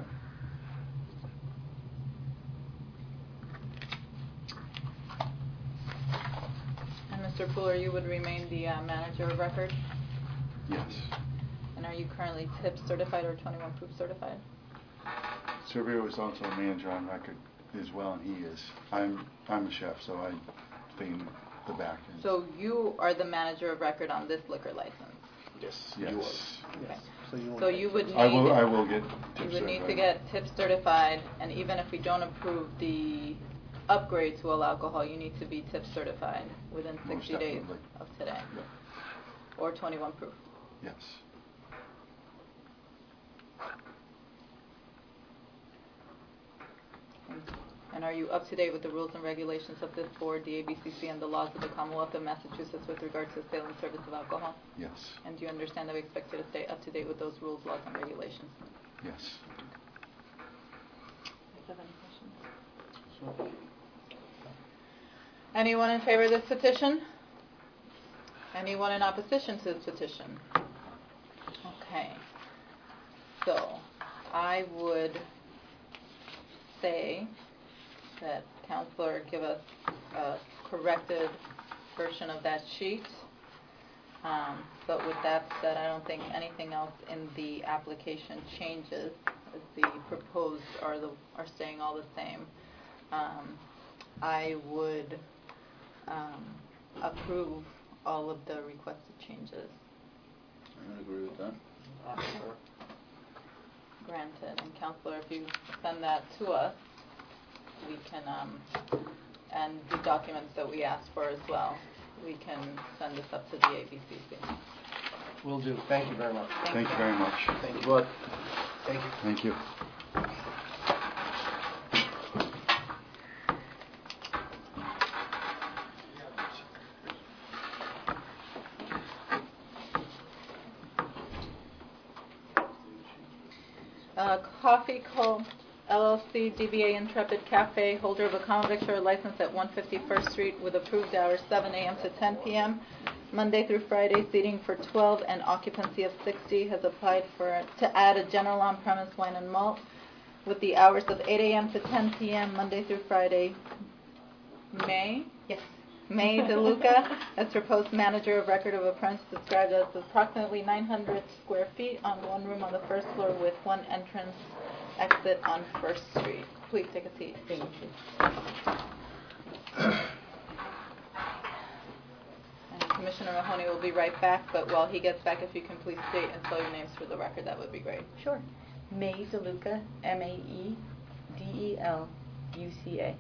And Mister Fuller, you would remain the uh, manager of record? Yes. And are you currently T I P certified or twenty-one proof certified? Surveyor is also a manager on record as well, and he is. I'm I'm a chef, so I stay in the back end. So you are the manager of record on this liquor license? Yes. Yes. You are. Okay. So you, So you would need. I will I will get You tips would need to certified. get T I P certified, and even if we don't approve the upgrade to all alcohol, you need to be T I P certified within Most sixty days definitely. of today. Yeah. Or twenty-one proof. Yes. And are you up to date with the rules and regulations of this board, the A B C C, and the laws of the Commonwealth of Massachusetts with regard to the sale and service of alcohol? Yes. And do you understand that we expect you to stay up to date with those rules, laws, and regulations? Yes. Do you have any questions? Anyone in favor of this petition? Anyone in opposition to this petition? Okay. So, I would say that Counselor give us a corrected version of that sheet. Um, but with that said, I don't think anything else in the application changes, as the proposed are the are staying all the same. Um, I would um, approve all of the requested changes. I would agree with that. Granted, and Counselor, if you send that to us, we can, um, and the documents that we asked for as well, we can send this up to the A B C C. Will do. Thank you very much. Thank Thank you very much. Thank you. But, thank you. Thank you. Uh, Coffee Co. L L C, D B A Intrepid Cafe, holder of a common victular license at one fifty-first Street with approved hours seven a.m. to ten p.m. Monday through Friday, seating for twelve and occupancy of sixty, has applied for to add a general on-premise wine and malt with the hours of eight a.m. to ten p.m. Monday through Friday. May? Yes. May DeLuca, as proposed manager of record of apprentice, described as approximately nine hundred square feet on one room on the first floor with one entrance exit on First Street. Please take a seat. Thank you. And Commissioner Mahoney will be right back, but while he gets back, if you can please state and spell your names for the record, that would be great. Sure. May DeLuca, M A E D E L U C A.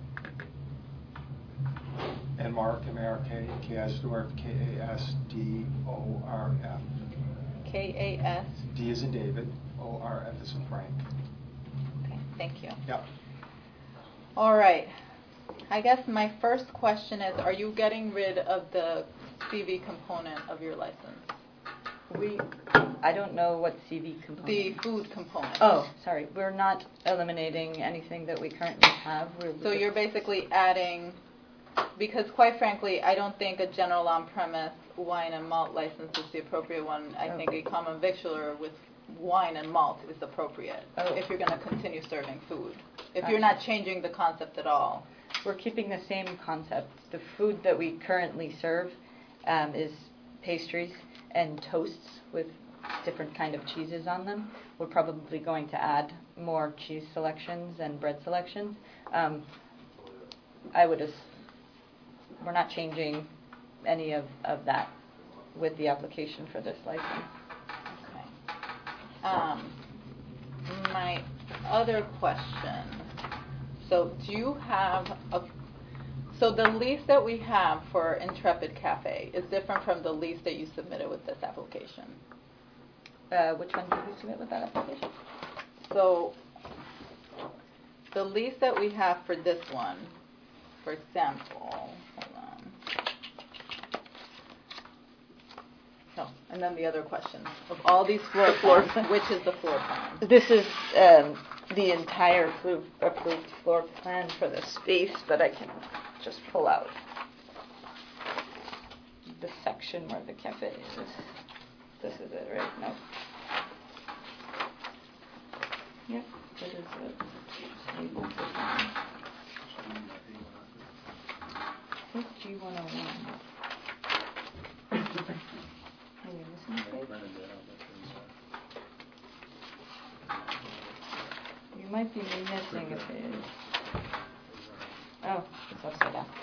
And Mark, M A R K, K as Dwarf, K A S D O R F. K A S. D as in David, O R F as in Frank. Okay, thank you. Yep. All right. I guess my first question is, are you getting rid of the C V component of your license? We, I don't know what C V component. The food component. Oh, sorry. We're not eliminating anything that we currently have. We're So you're basically adding, because quite frankly, I don't think a general on-premise wine and malt license is the appropriate one. I Oh. think a common victualler with wine and malt is appropriate Oh. if you're going to continue serving food. If you're not changing the concept at all. We're keeping the same concept. The food that we currently serve um, is pastries and toasts with different kind of cheeses on them. We're probably going to add more cheese selections and bread selections. Um, I would as- we're not changing any of, of that with the application for this license. Okay. Um, my other question, so do you have a, so the lease that we have for Intrepid Cafe is different from the lease that you submitted with this application? Uh, which one did we submit with that application? So the lease that we have for this one, for example, hold on. Oh, and then the other question, of all these floor plans, which is the floor plan? This is um, the entire approved, approved floor plan for the space, but I can just pull out the section where the cafe is. This is it, right? No. Yep, this is it. What's G one oh one? Are we missing a page? You might be missing a page. Oh, it's upside down.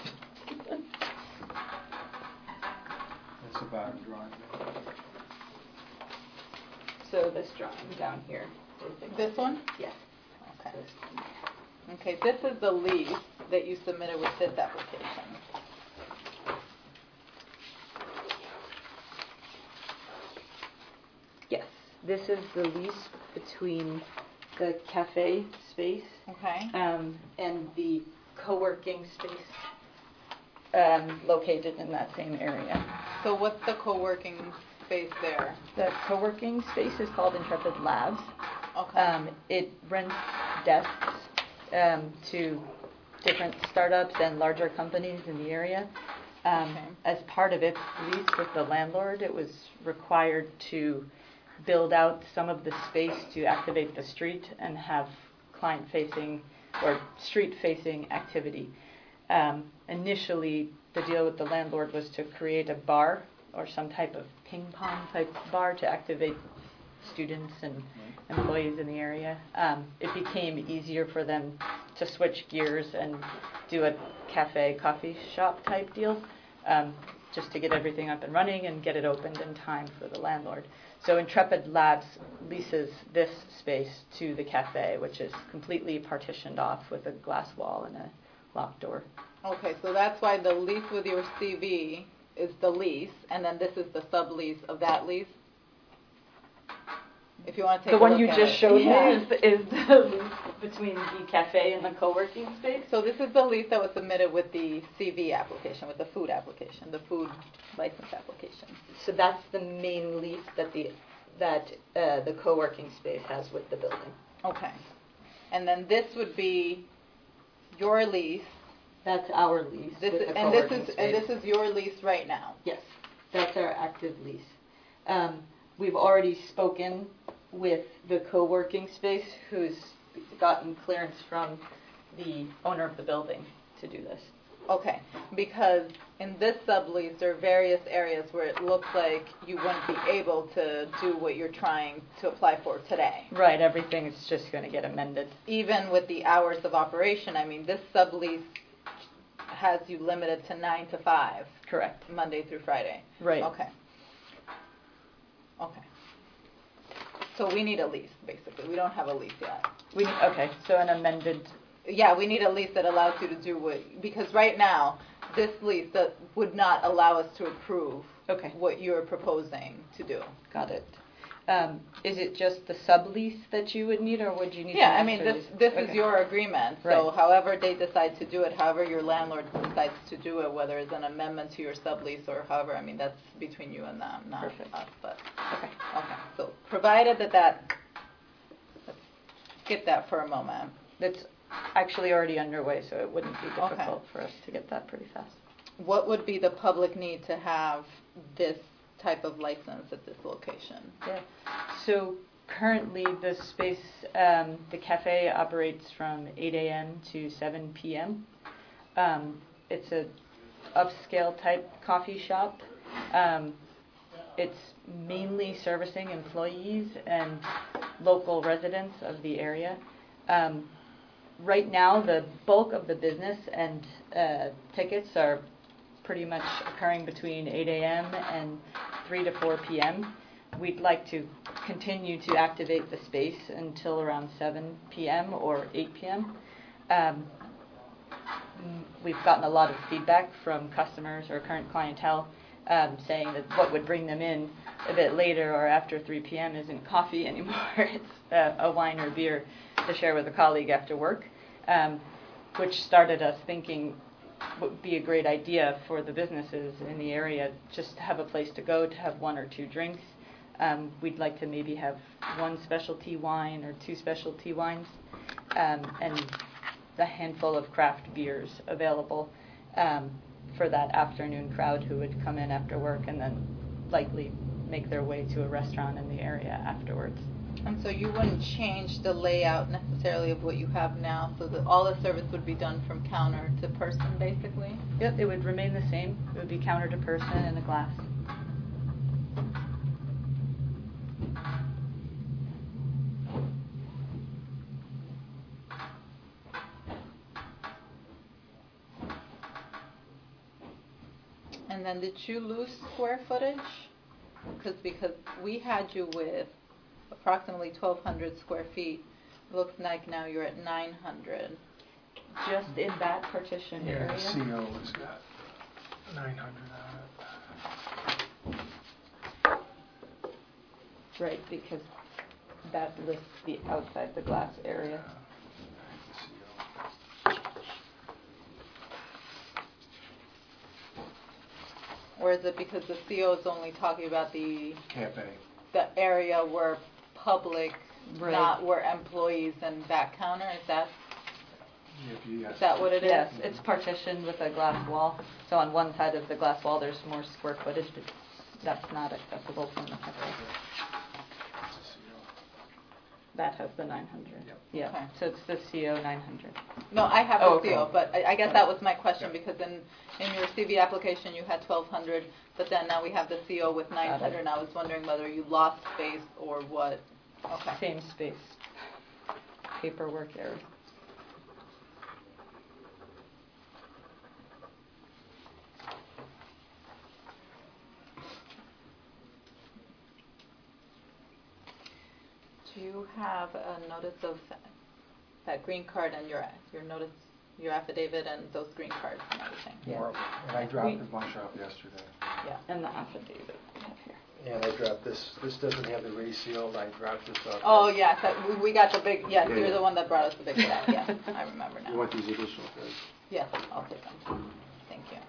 That's a bad drawing. So this drawing down here. Is the This one? Yes. Okay. Okay, this is the lease that you submitted with this application. Yes. This is the lease between the cafe space Okay. um, and the co-working space um, located in that same area. So what's the co-working space there? The co-working space is called Intrepid Labs. Okay. Um, it rents desks um, to different startups and larger companies in the area. Um, Okay. As part of its lease with the landlord, it was required to build out some of the space to activate the street and have client-facing or street-facing activity. Um, initially, the deal with the landlord was to create a bar or some type of ping pong type bar to activate students and employees in the area. Um, it became easier for them to switch gears and do a cafe, coffee shop type deal, um, just to get everything up and running and get it opened in time for the landlord. So Intrepid Labs leases this space to the cafe, which is completely partitioned off with a glass wall and a locked door. Okay, so that's why the lease with your C V is the lease, and then this is the sublease of that lease? If you want to take The a one look you at just it. showed Yeah. me is the, is the lease between the cafe and the co-working space. So this is the lease that was submitted with the C V application, with the food application, the food license application. So that's the main lease that the that uh, the co-working space has with the building. Okay. And then this would be your lease. That's our lease This with is, the and this co-working is and space. this is your lease right now. Yes, that's our active lease. Um, we've already spoken with the co-working space who's gotten clearance from the owner of the building to do this. Okay, because in this sublease, there are various areas where it looks like you wouldn't be able to do what you're trying to apply for today. Right, everything is just going to get amended. Even with the hours of operation, I mean, this sublease has you limited to nine to five. Correct. Monday through Friday. Right. Okay. Okay. So we need a lease, basically. We don't have a lease yet. We okay, so an amended. Yeah, we need a lease that allows you to do what, because right now, this lease that would not allow us to approve okay. what you're proposing to do. Got it. Um, is it just the sublease that you would need, or would you need? Yeah, I mean, this lease? this okay. is your agreement. So right. however they decide to do it, however your landlord decides to do it, whether it's an amendment to your sublease or however, I mean, that's between you and them, not Perfect. us. But okay. Okay. So provided that that, let's skip that for a moment. That's actually already underway, so it wouldn't be difficult Okay. for us to get that pretty fast. What would be the public need to have this type of license at this location? Yeah. So currently the space, um, the cafe operates from eight a.m. to seven p.m. Um, it's a upscale type coffee shop. Um, it's mainly servicing employees and local residents of the area. Um, right now, the bulk of the business and uh, tickets are pretty much occurring between eight a.m. and three to four p.m. We'd like to continue to activate the space until around seven p.m. or eight p.m. Um, we've gotten a lot of feedback from customers or current clientele um, saying that what would bring them in a bit later or after three p.m. isn't coffee anymore. It's uh, a wine or beer to share with a colleague after work, um, which started us thinking would be a great idea for the businesses in the area just to have a place to go to have one or two drinks. Um, we'd like to maybe have one specialty wine or two specialty wines um, and a handful of craft beers available um, for that afternoon crowd who would come in after work and then likely make their way to a restaurant in the area afterwards. And so you wouldn't change the layout necessarily of what you have now, so that all the service would be done from counter to person, basically? Yep, it would remain the same. It would be counter to person and a glass. And then did you lose square footage? Cause, because we had you with approximately twelve hundred square feet. Looks like now you're at nine hundred. Just in that partition Yeah, area? the C O has got nine hundred on it. Right, because that lists the outside the glass area. Or is it because the C O is only talking about the Cafe. the area where public, Right. not where employees and back counter? Is that If you- yes. is that what it is? Yes, it's partitioned with a glass wall. So on one side of the glass wall, there's more square footage that's, that's not accessible from the cafe. That has the nine hundred. Yep. Yeah, Okay. so it's the C O nine hundred. No, I have Oh, the C O, okay. but I, I guess that was my question, because in, in your C V application, you had twelve hundred, but then now we have the C O with nine hundred, and I was wondering whether you lost space or what. Okay. Same space. Paperwork error. Do you have a notice of that green card and your, your notice, your affidavit and those green cards and everything? More, and I dropped We- a bunch off yesterday. Yeah. And the affidavit we have here. And I dropped this, this doesn't have the race seal, I dropped this off. Oh, yes, that, we, we got the big, yes, Yeah, you're yeah. the one that brought us the big stuff, yes, I remember now. You want these additional things? Yes, I'll take them. Thank you.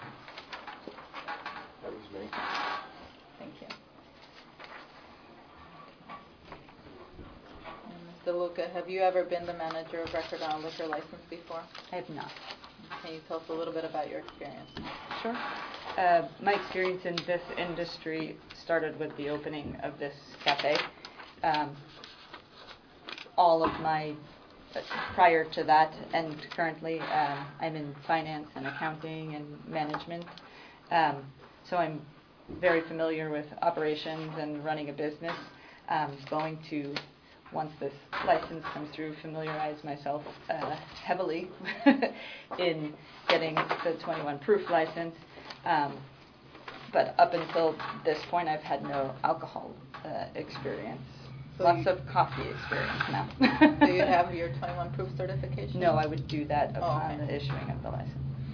That was me. Thank you. And this DeLuca, have you ever been the manager of record on a liquor license before? I have not. Can you tell us a little bit about your experience? Sure. Uh, my experience in this industry started with the opening of this cafe. Um, all of my, uh, prior to that and currently, um, I'm in finance and accounting and management. Um, so I'm very familiar with operations and running a business. Um, going to, once this license comes through, familiarize myself uh, heavily in getting the twenty-one proof license. Um, but up until this point, I've had no alcohol uh, experience. So Lots you- of coffee experience now. Do you have your twenty-one proof certification? No, I would do that Oh, upon okay. the issuing of the license.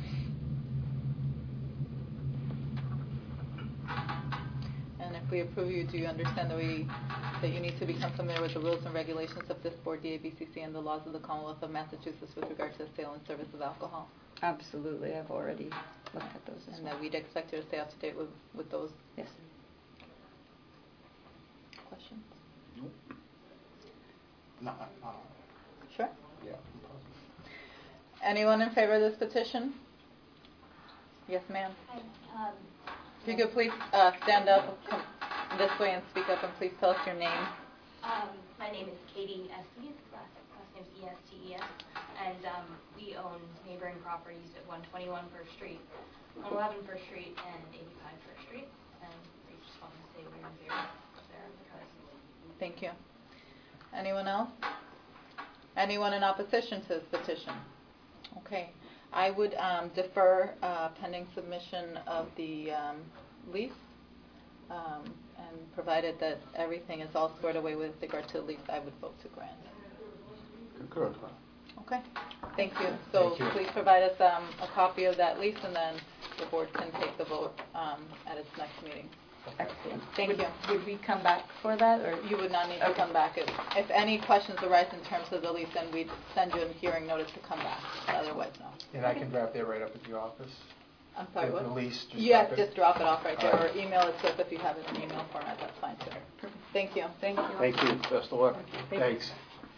And if we approve you, do you understand that we, that you need to become familiar with the rules and regulations of this board, the A B C C, and the laws of the Commonwealth of Massachusetts with regard to the sale and service of alcohol? Absolutely, I've already looked at those as And well. that we'd expect you to stay up to date with, with those Yes. questions? Nope. No, no. Sure. Yeah. Anyone in favor of this petition? Yes, ma'am. Hi, um, If you could please uh, stand up, come this way and speak up, and please tell us your name. um, my name is Katie Estes, last, last name's E S T E S, and um, we own neighboring properties at one twenty-one First Street, one eleven First Street, and eighty-five First Street, and we just want to say we're in favor there because Thank you. Anyone else? Anyone in opposition to this petition? Okay. I would um, defer uh, pending submission of the um, lease, um, and provided that everything is all squared away with regard to the lease, I would vote to grant. Concur. Okay. Thank you. So Thank you. please provide us um, a copy of that lease, and then the board can take the vote um, at its next meeting. Excellent. Thank would, you. Would we come back for that, or You would not need to Okay. come back. If, if any questions arise in terms of the lease, then we'd send you a hearing notice to come back. Otherwise, no. And I can draft that right up at the office? I'm sorry, The- what? the lease, just Yes, drop it? just drop it off right there, All or right. email it to us if you have it in email format, that's fine too. Thank you. Thank you. Thank you. Best of luck. Thank you. Thanks.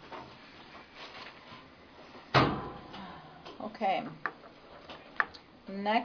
Okay. Next,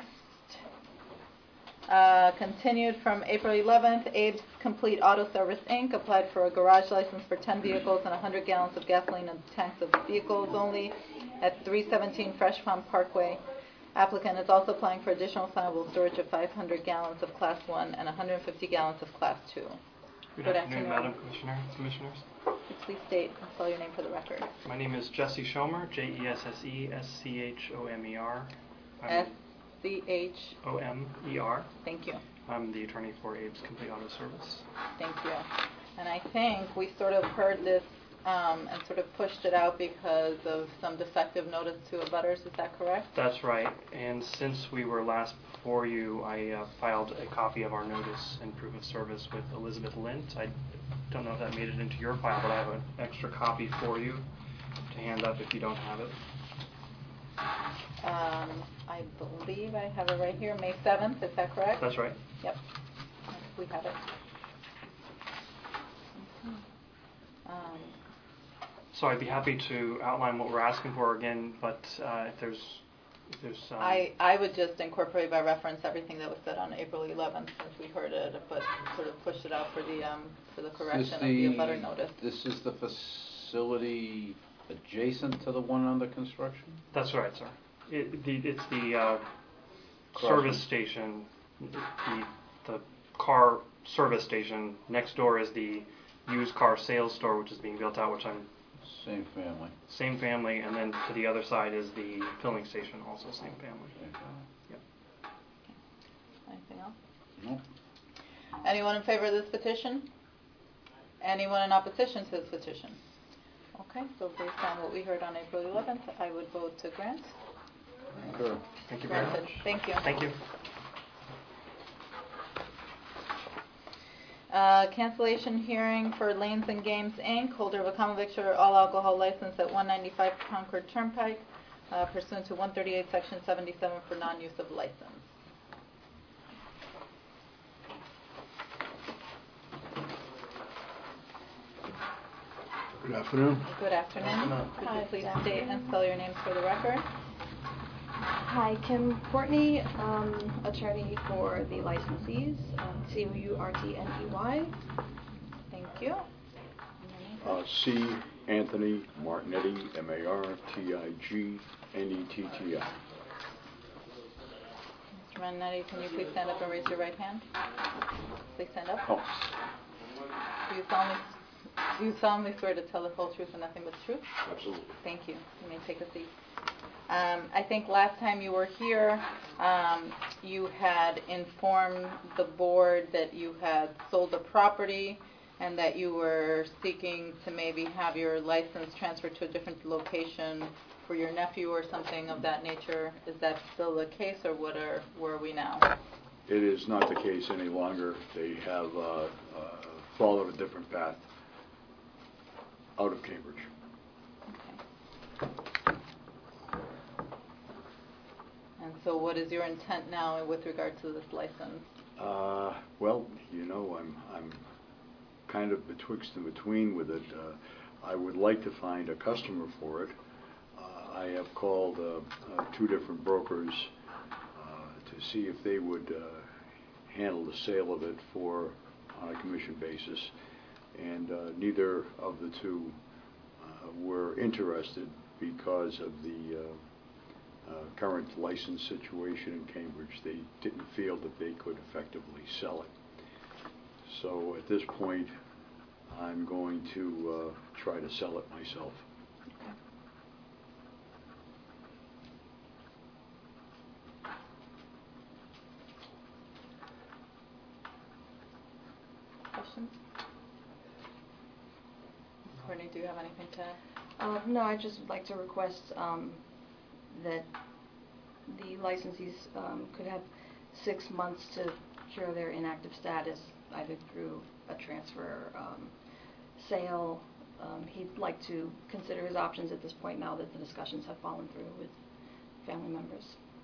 uh, continued from April eleventh, Abe's Complete Auto Service Incorporated applied for a garage license for ten vehicles and one hundred gallons of gasoline in tanks of vehicles only at three seventeen Fresh Pond Parkway. Applicant is also applying for additional assignable storage of five hundred gallons of Class one and one hundred fifty gallons of Class two. Good afternoon, Madam Commissioner, Commissioners. Please state and spell your name for the record. My name is Jesse Schomer, J E S S E S C H O M E R. I'm- S C H. O M E R. Thank you. I'm the attorney for Abe's Complete Auto Service. Thank you. And I think we sort of heard this um, and sort of pushed it out because of some defective notice to abutters. Is that correct? That's right, and since we were last before you, I uh, filed a copy of our notice and proof of service with Elizabeth Lint. I don't know if that made it into your file, but I have an extra copy for you to hand up if you don't have it. Um, I believe I have it right here, May seventh. Is that correct? That's right. Yep. We have it. Um, So I'd be happy to outline what we're asking for again, but uh, if there's, if there's um, I, I would just incorporate by reference everything that was said on April eleventh since we heard it, but sort of pushed it out for the um, for the correction of the abutter notice. This is the facility adjacent to the one under construction? That's right, sir. It, the, it's the uh, Crossing. service station, the, the car service station. Next door is the used car sales store, which is being built out, which I'm... Same family. Same family, and then to the other side is the filling station, also same family. Same family. Yep. Anything else? No. Anyone in favor of this petition? Anyone in opposition to this petition? Okay, so based on what we heard on April eleventh, I would vote to grant. Sure. Thank you very Granted. much. Thank you. Thank you. Uh, cancellation hearing for Lanes and Games, Incorporated, holder of a common victular all alcohol license at one ninety-five Concord Turnpike, uh, pursuant to one thirty-eight, Section seventy-seven for non-use of license. Good afternoon. Good afternoon. Could you please state and spell your names for the record? Hi, Kim Courtney, um, attorney for the licensees, um, C O U R T N E Y. Thank you. Uh, C. Anthony Martinetti, M A R T I G N E T T I. Mister Martinetti, can you please stand up and raise your right hand? Please stand up. Oh. Do you solemnly, do you solemnly swear to tell the whole truth and nothing but the truth? Absolutely. Thank you. You may take a seat. Um, I think last time you were here, um, you had informed the board that you had sold the property and that you were seeking to maybe have your license transferred to a different location for your nephew or something of that nature. Is that still the case, or what are where are we now? It is not the case any longer. They have uh, uh, followed a different path out of Cambridge. And so what is your intent now with regard to this license? Uh, well, you know, I'm I'm kind of betwixt and between with it. Uh, I would like to find a customer for it. Uh, I have called uh, uh, two different brokers uh, to see if they would uh, handle the sale of it for on a commission basis, and uh, neither of the two uh, were interested because of the uh, uh, current license situation in Cambridge. They didn't feel that they could effectively sell it. So at this point, I'm going to uh, try to sell it myself. Questions? Courtney, do you have anything to add? Uh, no, I just would like to request um, that the licensees um, could have six months to cure their inactive status, either through a transfer, um, sale. Um, he'd like to consider his options at this point now that the discussions have fallen through with family members.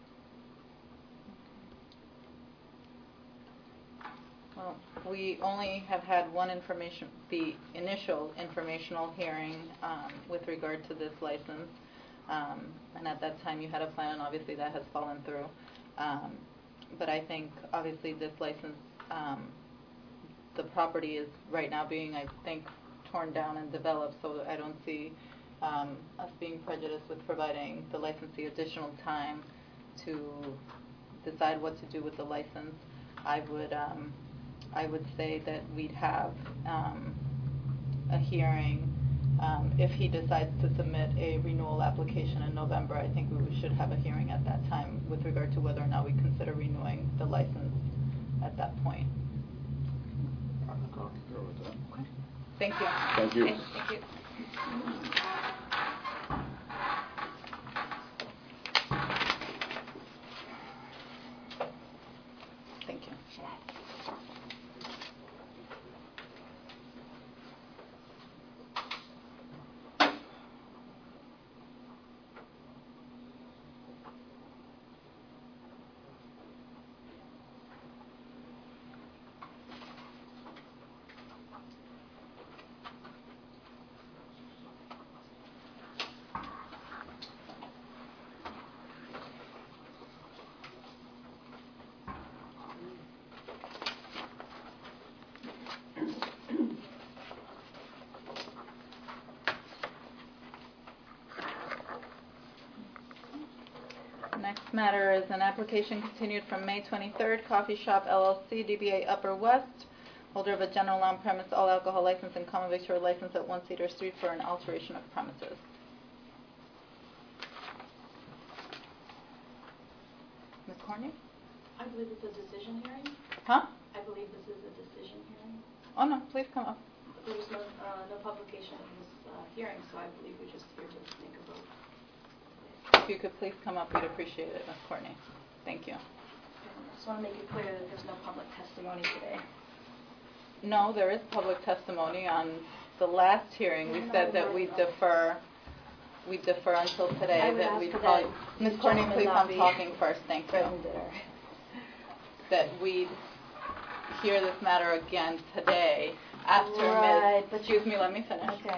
Well, we only have had one information, the initial informational hearing um, with regard to this license. Um, and at that time you had a plan, and obviously that has fallen through. Um, but I think obviously this license, um, the property is right now being, I think, torn down and developed, so I don't see um, us being prejudiced with providing the licensee additional time to decide what to do with the license. I would, um, I would say that we'd have um, a hearing. Um, if he decides to submit a renewal application in November, I think we should have a hearing at that time with regard to whether or not we consider renewing the license at that point. Okay. Thank you. Thank you. Okay, thank you. Thank you. Next matter is an application continued from May twenty-third, Coffee Shop L L C, D B A Upper West, holder of a general on-premise all alcohol license and common victual license at one Cedar Street for an alteration of premises. Miz Corney? I believe it's a decision hearing. Huh? I believe this is a decision hearing. Oh no, please come up. There was no, uh, no publication of this uh, hearing, so I believe we're just here to make a vote. If you could please come up, we'd appreciate it, Miz Courtney. Thank you. I just want to make it clear that there's no public testimony today. No, there is public testimony. On the last hearing, we said that we defer, we defer until today. I would That ask we for probably, that Miz these Courtney, gentlemen please, not I'm be talking first. Thank you. present at our- That we hear this matter again today after Right, Miz Excuse me, let me finish. Okay. Uh,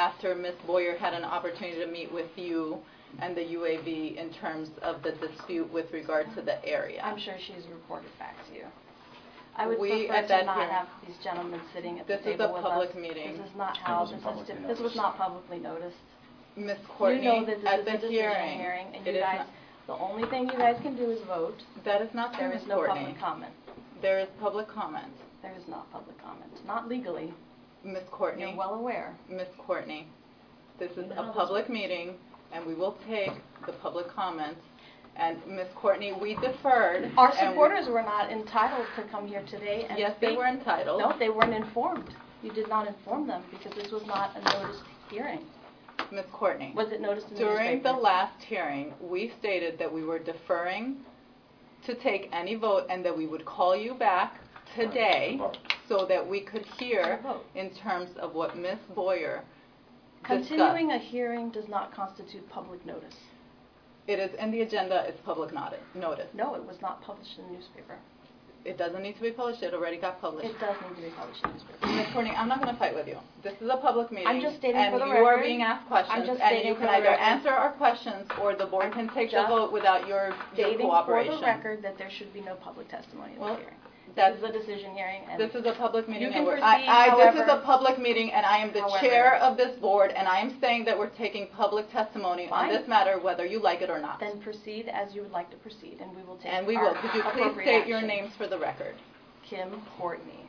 after Miz Boyer had an opportunity to meet with you and the U A V in terms of the dispute with regard to the area. I'm sure she's reported back to you. I would We, prefer at to that not hearing- have these gentlemen sitting at the This is a table with us. public meeting. This is not It how, wasn't this is, publicly di- this was noticed. not publicly noticed. Miz Courtney, You know that this at is the a decision hearing, hearing, and it you is guys, not- the only thing you guys can do is vote. That is not true, There Miz is no Courtney. public comment. There is public comment. There is not public comment, not legally. Miz Courtney. You're well aware. Miz Courtney, this is You know a how this public works. meeting, and we will take the public comments. And Miz Courtney, we deferred. Our and we- supporters were not entitled to come here today and Yes, they speak. were entitled. No, they weren't informed. You did not inform them because this was not a noticed hearing. Miz Courtney. Was it noticed in the During the newspaper? last hearing, we stated that we were deferring to take any vote and that we would call you back today so that we could hear in terms of what Miz Boyer discussed. Continuing a hearing does not constitute public notice. It is in the agenda, it's public noti- notice. No, it was not published in the newspaper. It doesn't need to be published, it already got published. It does need to be published in the newspaper. Miz Courtney, I'm not going to fight with you. This is a public meeting. I'm just stating and for the you are record- being asked I'm questions, just and stating you for can the either record- answer our questions or the board can take the Just vote without your, your Stating for cooperation. the record that there should be no public testimony in Well, the hearing. that's- This is a decision hearing, and This is a public meeting. You can and we're- proceed, I, I, this is a however- public meeting, and I am the however- chair of this board, and I am saying that we're taking public testimony Fine. on this matter, whether you like it or not. Then proceed as you would like to proceed, and we will take And we our will. Could you please appropriate state your action. names for the record? Kim Courtney.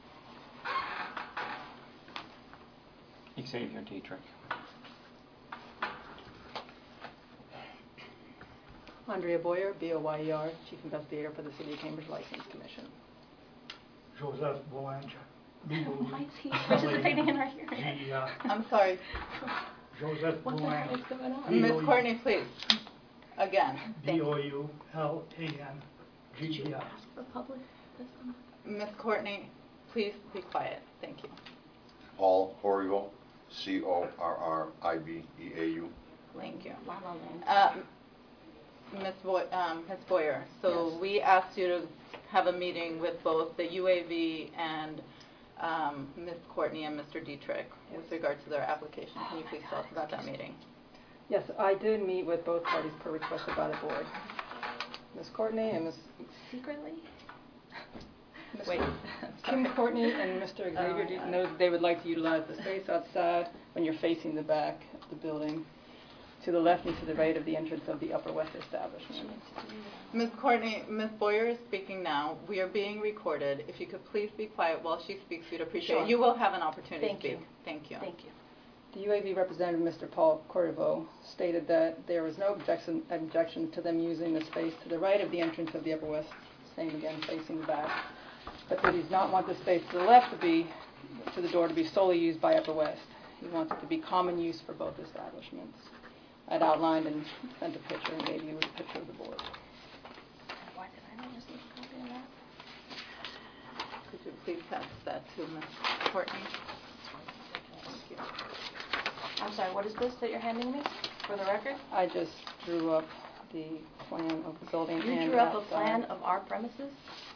Xavier Dietrich. Andrea Boyer, B O Y E R, Chief Investigator for the City of Cambridge License Commission. Joseph Boulanger. Why is he participating in our hearing? G, uh, I'm sorry. Joseph What the hell Boulanger. is going on? Miz Courtney, please. Again. B O U L A N G E R. Ask for public testimony. Miz Courtney, please be quiet. Thank you. Paul Horrible, C O R R I B E A U. Thank you. La La Land. Uh, Miz Boy, um, Miz Boyer, so Yes. we asked you to have a meeting with both the U A V and um, Miz Courtney and Mister Dietrich with regard to their application. Can you please tell us about that meeting? Yes, I did meet with both parties per requested by the board. Miz Courtney and Miz Secretly? Miz Wait, Kim sorry. Courtney and Mister Xavier Oh, Dietrich know they would like to utilize the space outside when you're facing the back of the building, to the left and to the right of the entrance of the Upper West establishment. Miz Courtney, Miz Boyer is speaking now. We are being recorded. If you could please be quiet while she speaks, we'd appreciate Sure. it. You will have an opportunity Thank to you. speak. Thank you. Thank you. The U A V representative, Mister Paul Corriveau, stated that there was no objection, objection to them using the space to the right of the entrance of the Upper West, same again facing the back, but that he does not want the space to the left to be, to the door to be solely used by Upper West. He wants it to be common use for both establishments. I'd outlined and sent a picture and gave you a picture of the board. Why did I not receive a copy of that? Could you please pass that to Miz Courtney? Thank you. I'm sorry, what is this that you're handing me, for the record? I just drew up the plan of the building You and drew up a outside. plan of our premises?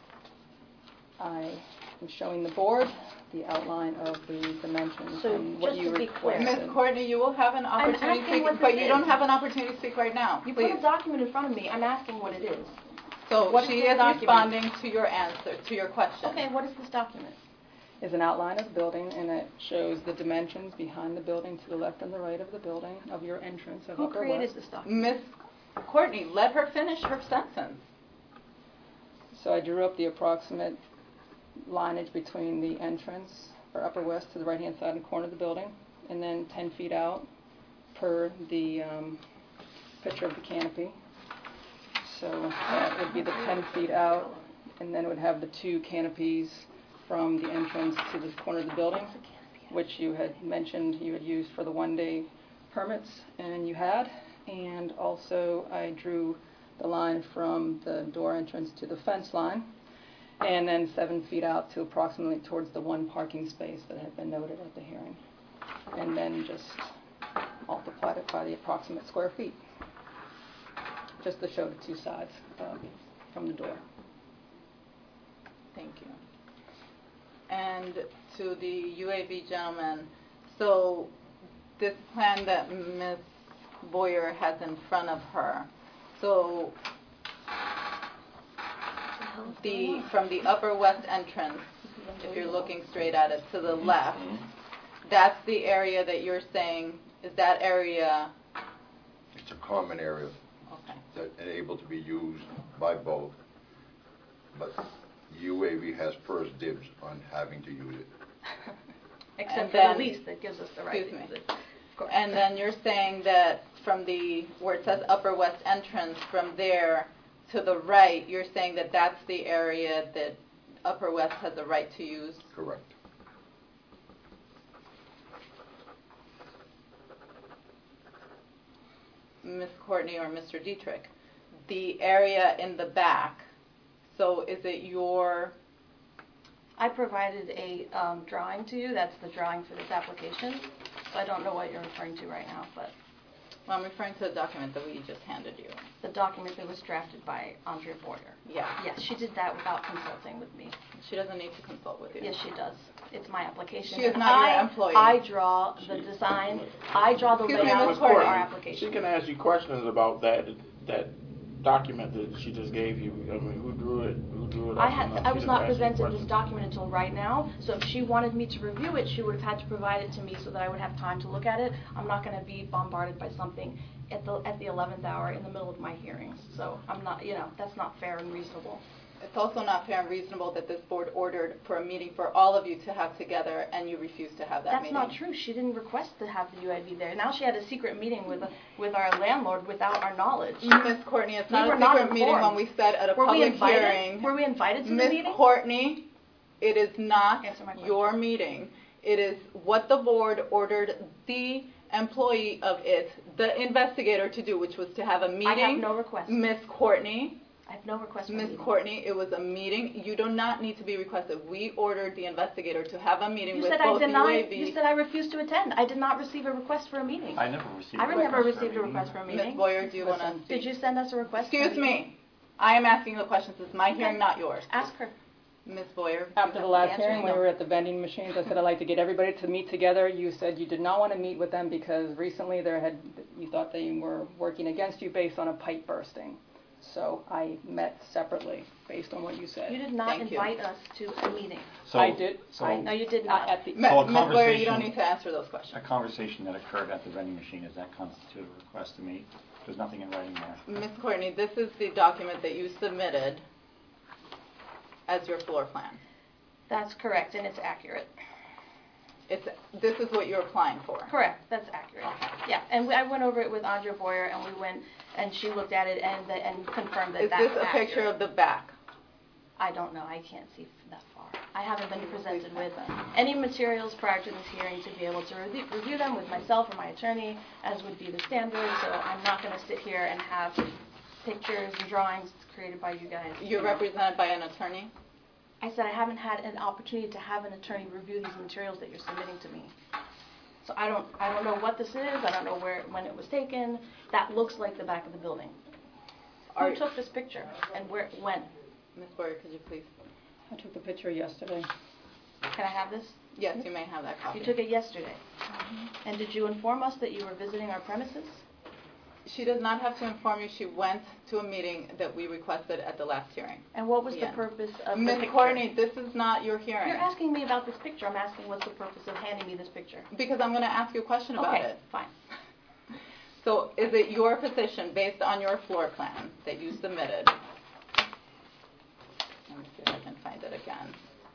I am showing the board the outline of the dimensions So and what just you to be clear- requested. Miz Courtney, you will have an I'm opportunity to asking speak, what but this you don't is. have an opportunity to speak right now. You Please. put a document in front of me, I'm asking what it is. So What is she this is document? responding to your answer, to your question. Okay, what is this document? Is an outline of the building, and it shows the dimensions behind the building to the left and the right of the building, of your entrance of Who Upper created West. this document? Miz Courtney, let her finish her sentence. So I drew up the approximate lineage between the entrance, or Upper West, to the right-hand side and corner of the building, and then ten feet out per the um, picture of the canopy. So that would be the ten feet out, and then it would have the two canopies from the entrance to the corner of the building, which you had mentioned you had used for the one-day permits, and you had. And also I drew the line from the door entrance to the fence line, and then seven feet out to approximately towards the one parking space that had been noted at the hearing. And then just multiplied it by the approximate square feet, just to show the two sides um, from the door. Thank you. And to the U A V gentleman, so this plan that Miz Boyer has in front of her, so the, from the upper west entrance, if you're looking straight at it, to the left, that's the area that you're saying, is that area? It's a common area Okay. that is able to be used by both, but U A V has first dibs on having to use it. Except And for then- the lease that gives us the right excuse to use me. it. Of course. And then you're saying that from the, where it says upper west entrance, from there to the right, you're saying that that's the area that Upper West has the right to use? Correct. Miz Courtney or Mister Dietrich, the area in the back, so is it your, I provided a um, drawing to you. That's the drawing for this application. So I don't know what you're referring to right now, but well, I'm referring to the document that we just handed you. the document that was drafted by Andrea Boyer. Yeah. Yes, she did that without consulting with me. She doesn't need to consult with you. Yes, she does. It's my application. She is And not your I- employee. I draw the design, I draw the Excuse me, layout Miz for Courtney. our She application. can ask you questions about that, that document that she just gave you. I mean, who drew it, who drew it up? I and had, all. I She was just not asked you presented this questions. document until right now, so if she wanted me to review it, she would have had to provide it to me so that I would have time to look at it. I'm not gonna be bombarded by something at the, at the eleventh hour in the middle of my hearings, so I'm not, you know, that's not fair and reasonable. It's also not fair and reasonable that this board ordered for a meeting for all of you to have together and you refused to have that That's meeting. not true. She didn't request to have the U I V there. Now she had a secret meeting with, with our landlord without our knowledge. Miz Courtney, it's We not were a not secret meeting when informed. we said at a Were we public invited? hearing. Were we invited to the Miz meeting? Courtney, it is not Answer my question. your meeting. It is what the board ordered the employee of it, the investigator, to do, which was to have a meeting. I have no request. Miz Courtney, I have no request for a Miz meeting. Courtney, it was a meeting. You do not need to be requested. We ordered the investigator to have a meeting You with said I both U A denied, V. you said I refused to attend. I did not receive a request for a meeting. I never received I a never request for a received a meeting. request for a Miz meeting. Boyer, do you want to Listen, speak? Did you send us a request for a Excuse meeting? me. I am asking the questions. It's my hearing, not yours. Ask her. Miz Boyer. After the last hearing, when no. we were at the vending machines, I said I'd like to get everybody to meet together. You said you did not want to meet with them because recently there had, you thought they were working against you based on a pipe bursting. So I met separately based on what you said. You did not Thank you. invite us to a meeting. So, I did. So, I, no, you did not. At the, Mi- So a Miz Boyer, you conversation- don't need to answer those questions. a conversation that occurred at the vending machine, does that constitute a request to meet? There's nothing in writing there. Miz Courtney, this is the document that you submitted as your floor plan. That's correct, and it's accurate. It's, this is what you're applying for. Correct, that's accurate. Yeah, and we, I went over it with Andrea Boyer, and we went, and she looked at it and, the, and confirmed that Is that's this a accurate. picture of the back? I don't know, I can't see that far. I haven't been presented with any materials prior to this hearing to be able to review, review them with myself or my attorney, as would be the standard, so I'm not going to sit here and have pictures and drawings created by you guys. You're you know. represented by an attorney? I said I haven't had an opportunity to have an attorney review these materials that you're submitting to me. So I don't, I don't know what this is, I don't know where, when it was taken. That looks like the back of the building. Are- Who took this picture and where, when? Miz Boyer, could you please? I took the picture yesterday. Can I have this? Yes, you may have that copy. You took it yesterday. And did you inform us that you were visiting our premises? She does not have to inform you. She went to a meeting that we requested at the last hearing. And what was Yeah. the purpose of the Miz picture? Courtney, this is not your hearing. You're asking me about this picture. I'm asking what's the purpose of handing me this picture. Because I'm going to ask you a question about Okay, it. fine. So is it your position, based on your floor plan that you submitted? Let me see if I can find it again.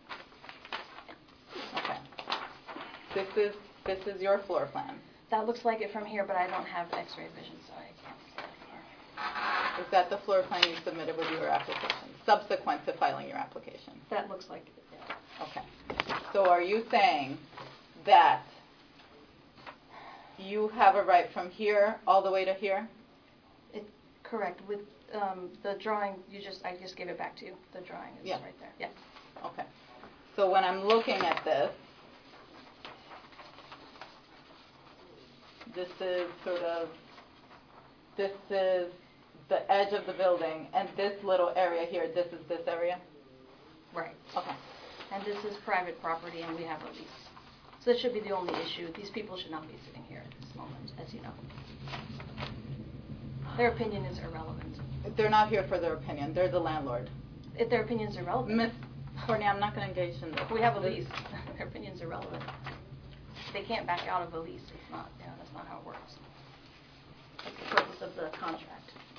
Okay. This is, this is your floor plan. That looks like it from here, but I don't have x-ray vision, so I can't see that far. Is that the floor plan you submitted with your application, subsequent to filing your application? That looks like it, yeah. Okay. So are you saying that you have a right from here all the way to here? It, correct. With um, the drawing, you just I just gave it back to you. The drawing is Yeah. right there. Yeah. Okay. So when I'm looking at this, this is sort of, this is the edge of the building, and this little area here, this is this area? Right. Okay. And this is private property, and we have a lease. So that should be the only issue. These people should not be sitting here at this moment, as you know. Their opinion is irrelevant. They're not here for their opinion. They're the landlord. If their opinion is irrelevant. Miss Courtney, I'm not going to engage in this. We have a lease. Their opinion is irrelevant. They can't back out of a lease. It's not, you know, that's not how it works. That's the purpose of the contract.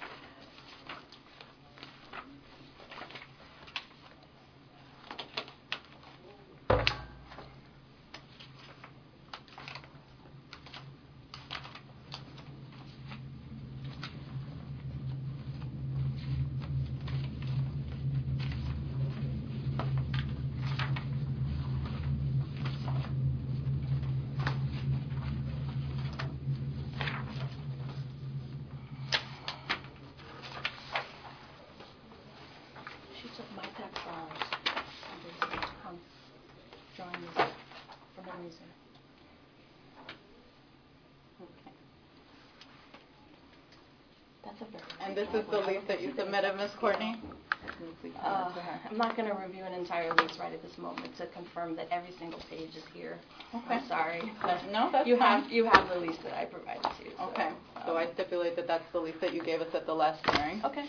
And this is the lease that you submitted, Miz Courtney? Uh, I'm not going to review an entire lease right at this moment to confirm that every single page is here. Okay. I'm sorry. That, no, that's you fine. have you have the lease that I provided to you. So, okay. So um, I stipulate that that's the lease that you gave us at the last hearing. Okay.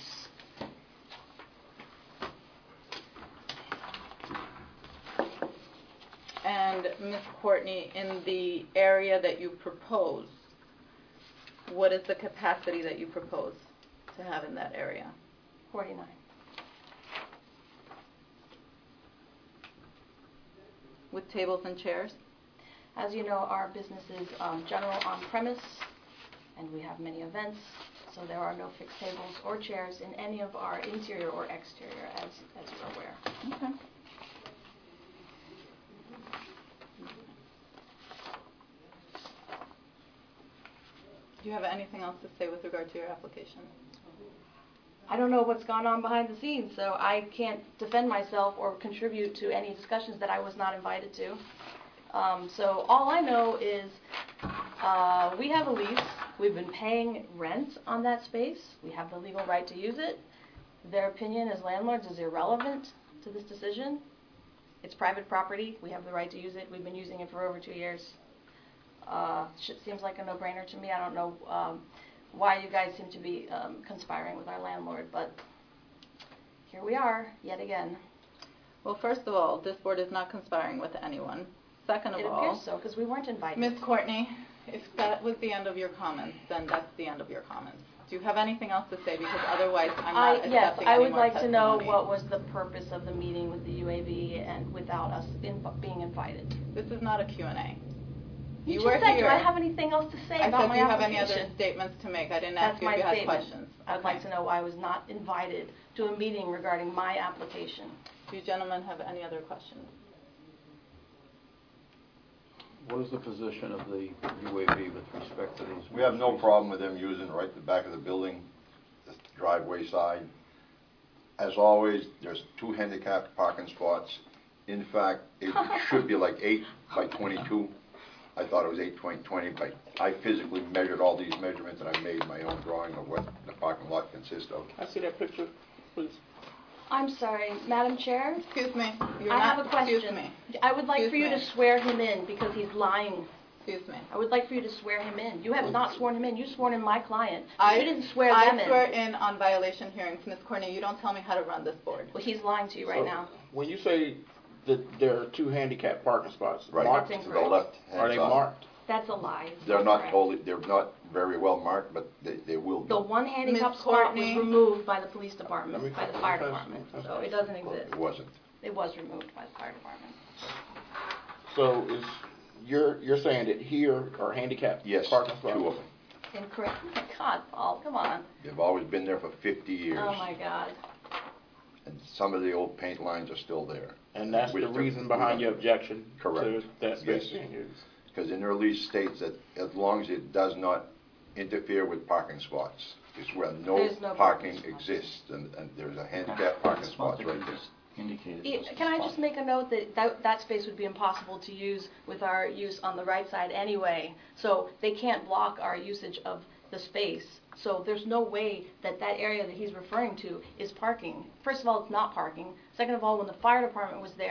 And Miz Courtney, in the area that you propose, what is the capacity that you propose to have in that area? forty-nine. With tables and chairs? As you know, our business is um, general on-premise, and we have many events, so there are no fixed tables or chairs in any of our interior or exterior, as, as you're aware. Okay. Do you have anything else to say with regard to your application? I don't know what's gone on behind the scenes, so I can't defend myself or contribute to any discussions that I was not invited to. Um, so all I know is uh, we have a lease. We've been paying rent on that space. We have the legal right to use it. Their opinion as landlords is irrelevant to this decision. It's private property. We have the right to use it. We've been using it for over two years. Uh, seems like a no-brainer to me. I don't know um, why you guys seem to be um, conspiring with our landlord, but here we are, yet again. Well, first of all, this board is not conspiring with anyone. Second of it all... It appears so, because we weren't invited. Miz Courtney, if that was the end of your comments, then that's the end of your comments. Do you have anything else to say? Because otherwise, I'm not I, accepting yes, I any would more like to know testimony. what was the purpose of the meeting with the U A V and without us in, being invited. This is not a Q and A. You, You just were said, here. do I have anything else to say I about said, my do you have application? any other statements to make? I didn't That's ask you my if you had statement. questions. I would Okay. like to know why I was not invited to a meeting regarding my application. Do you gentlemen have any other questions? What is the position of the U A V with respect to these? We have no problem with them using right at the back of the building, the driveway side. As always, there's two handicapped parking spots. In fact, it should be like eight by twenty-two. I thought it was eight by twenty, but I physically measured all these measurements and I made my own drawing of what the parking lot consists of. I see that picture, please. I'm sorry, Madam Chair? Excuse me. You're I not, have a question. Excuse me. I would like Excuse for you me. to swear him in because he's lying. Excuse me. I would like for you to swear him in. You have not sworn him in. You sworn in my client. I, you didn't swear I them in. swear in on violation hearings. Miz Courtney, you don't tell me how to run this board. Well, he's lying to you right So, now. When you say that there are two handicapped parking spots, Right, marked, That's to the left hand are they side. marked? That's a lie. They're not Correct. totally, they're not very well marked, but they, they will be. The one handicap Miz spot was Courtney. removed by the police department, Let me- by the fire okay. department. Okay. So it doesn't exist. It wasn't. It was removed by the fire department. So is, you're, you're saying that here are handicapped Yes, parking spots? two of them. Incorrect. Oh my God, Paul, come on. They've always been there for fifty years. Oh my God. And some of the old paint lines are still there. And that's We the took- reason behind your objection Correct. to that space Yes. being used? Because in their lease states that as long as it does not interfere with parking spots, it's where no, There's no parking parking spots. exists, and, and there's a handicapped parking spots right there. Indicated. E- Can I just make a note that, that that space would be impossible to use with our use on the right side anyway, so they can't block our usage of the space. So there's no way that that area that he's referring to is parking. First of all, it's not parking. Second of all, when the fire department was there,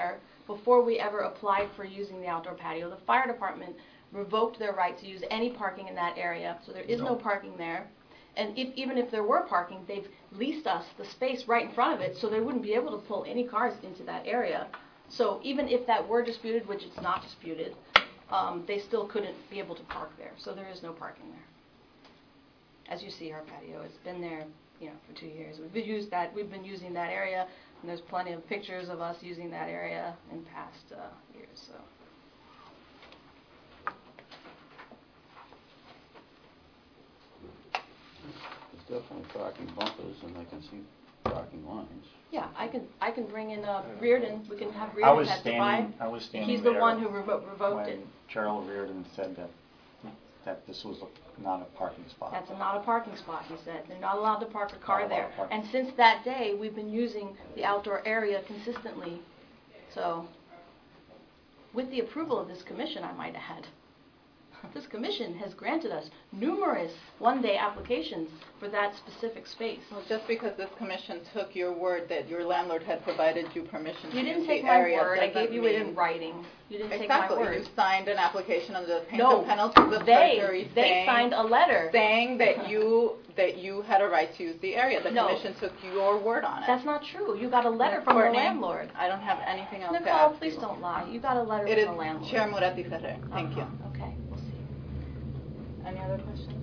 before we ever applied for using the outdoor patio. The fire department revoked their right to use any parking in that area, so there is no parking there. And if, even if there were parking, they've leased us the space right in front of it, so they wouldn't be able to pull any cars into that area. So even if that were disputed, which it's not disputed, um, they still couldn't be able to park there. So there is no parking there. As you see, our patio, it's been there, you know, for two years. We've been used that. We've been using that area, and there's plenty of pictures of us using that area in past uh, years. So. There's definitely parking bumpers, and I can see parking lines. Yeah, I can I can bring in uh, Reardon. We can have I Reardon was testify. standing, I was standing He's the there one who revo revoked when it. Gerald Reardon said that, that this was a, not a parking spot. That's a, not a parking spot, he said. They're not allowed to park a car Not allowed there. to park. And since that day, we've been using the outdoor area consistently. So, with the approval of this commission, I might add. This commission has granted us numerous one-day applications for that specific space. Well, just because this commission took your word that your landlord had provided you permission to You didn't use take the my area word. I doesn't gave you it mean- in writing. You didn't Exactly. take my word. You signed an application under the pain No, of penalties of they- perjury they saying, signed a letter. saying that you that you had a right to use the area. The No. commission took your word on it. That's not true. You got a letter from Courtney, the landlord. I don't have anything else to Nicole, ask please you. don't lie. You got a letter It is from the landlord. Chair Moretti Ferrer. Thank you. Okay, we'll see. Any other questions?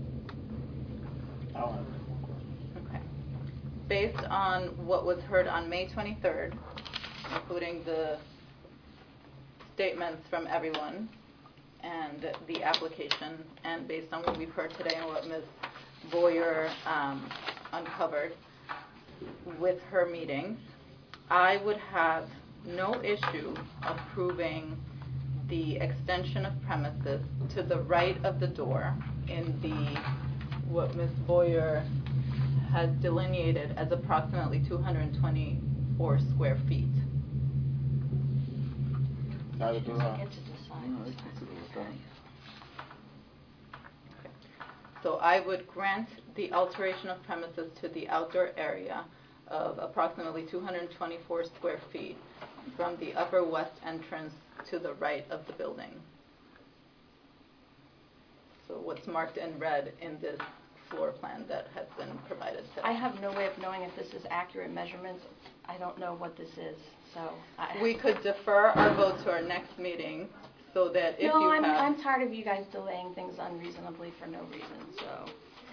I don't have any more questions. Okay. Based on what was heard on May twenty-third, including the statements from everyone and the application, and based on what we've heard today and what Miz Boyer um, uncovered with her meetings, I would have no issue approving the extension of premises to the right of the door in the, what Miz Boyer has delineated as approximately two hundred twenty-four square feet. Neither do I. Get to decide. No, I can agree with that. So I would grant the alteration of premises to the outdoor area of approximately two hundred twenty-four square feet from the upper west entrance to the right of the building. So what's marked in red in this floor plan that has been provided today. I have no way of knowing if this is accurate measurements. I don't know what this is, so. I We could defer our vote to our next meeting so that if no, you I'm, have... I'm tired of you guys delaying things unreasonably for no reason, so.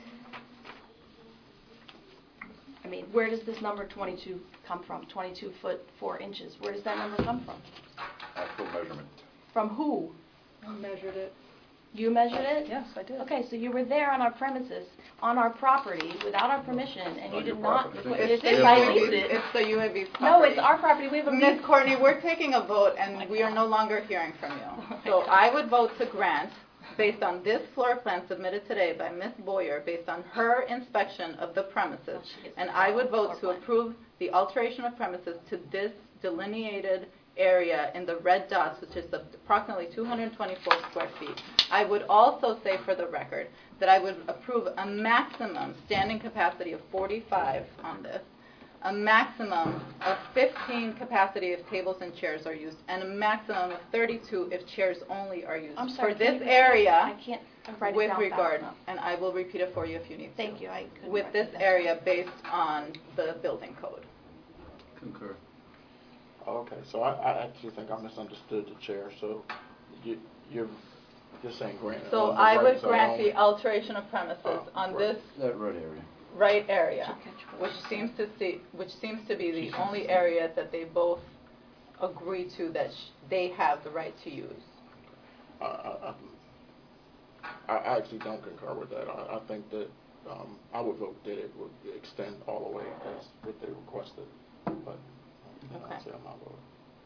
I mean, where does this number twenty-two come from? twenty-two foot, four inches. Where does that number come from? Actual measurement. From who? I measured it. You measured it? Yes, I did. Okay, so you were there on our premises, on our property, without our permission, and you On did your not, property. if It's if I the lease U A B's it. It's the U A B's No, property. it's our property. We have a Miz lease. Courtney, we're taking a vote, and we are no longer hearing from you. So I would vote to grant, based on this floor plan submitted today by Miz Boyer, based on her inspection of the premises, and I would vote to approve the alteration of premises to this delineated area in the red dots, which is approximately two hundred twenty-four square feet. I would also say for the record that I would approve a maximum standing capacity of forty-five on this, a maximum of fifteen capacity if tables and chairs are used, and a maximum of thirty-two if chairs only are used. I'm sorry, for can this you repeat? area, I can't write it with down regard, fast enough. and I will repeat it for you if you need to. Thank you, I couldn't With write this it down. area based on the building code. Concur. Okay, so I, I actually think I misunderstood the chair, so you, you're, you're saying grant. So on the I right would side grant only? the alteration of premises Oh, on right. this That red area. right area, which seems to see, which seems to be the only area that they both agree to that sh- they have the right to use. I, I, I I actually don't concur with that. I, I think that um, I would vote that it would extend all the way as what they requested, but um, Okay. I'll say I'm not voting.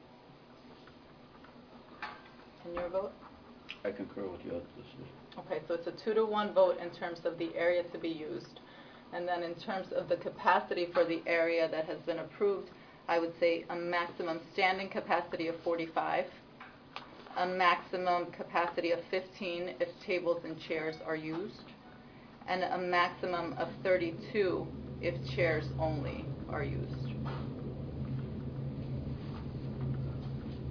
And your vote? I concur with your decision. Okay, so it's a two to one vote in terms of the area to be used. And then in terms of the capacity for the area that has been approved, I would say a maximum standing capacity of forty-five, a maximum capacity of fifteen if tables and chairs are used, and a maximum of thirty-two if chairs only are used.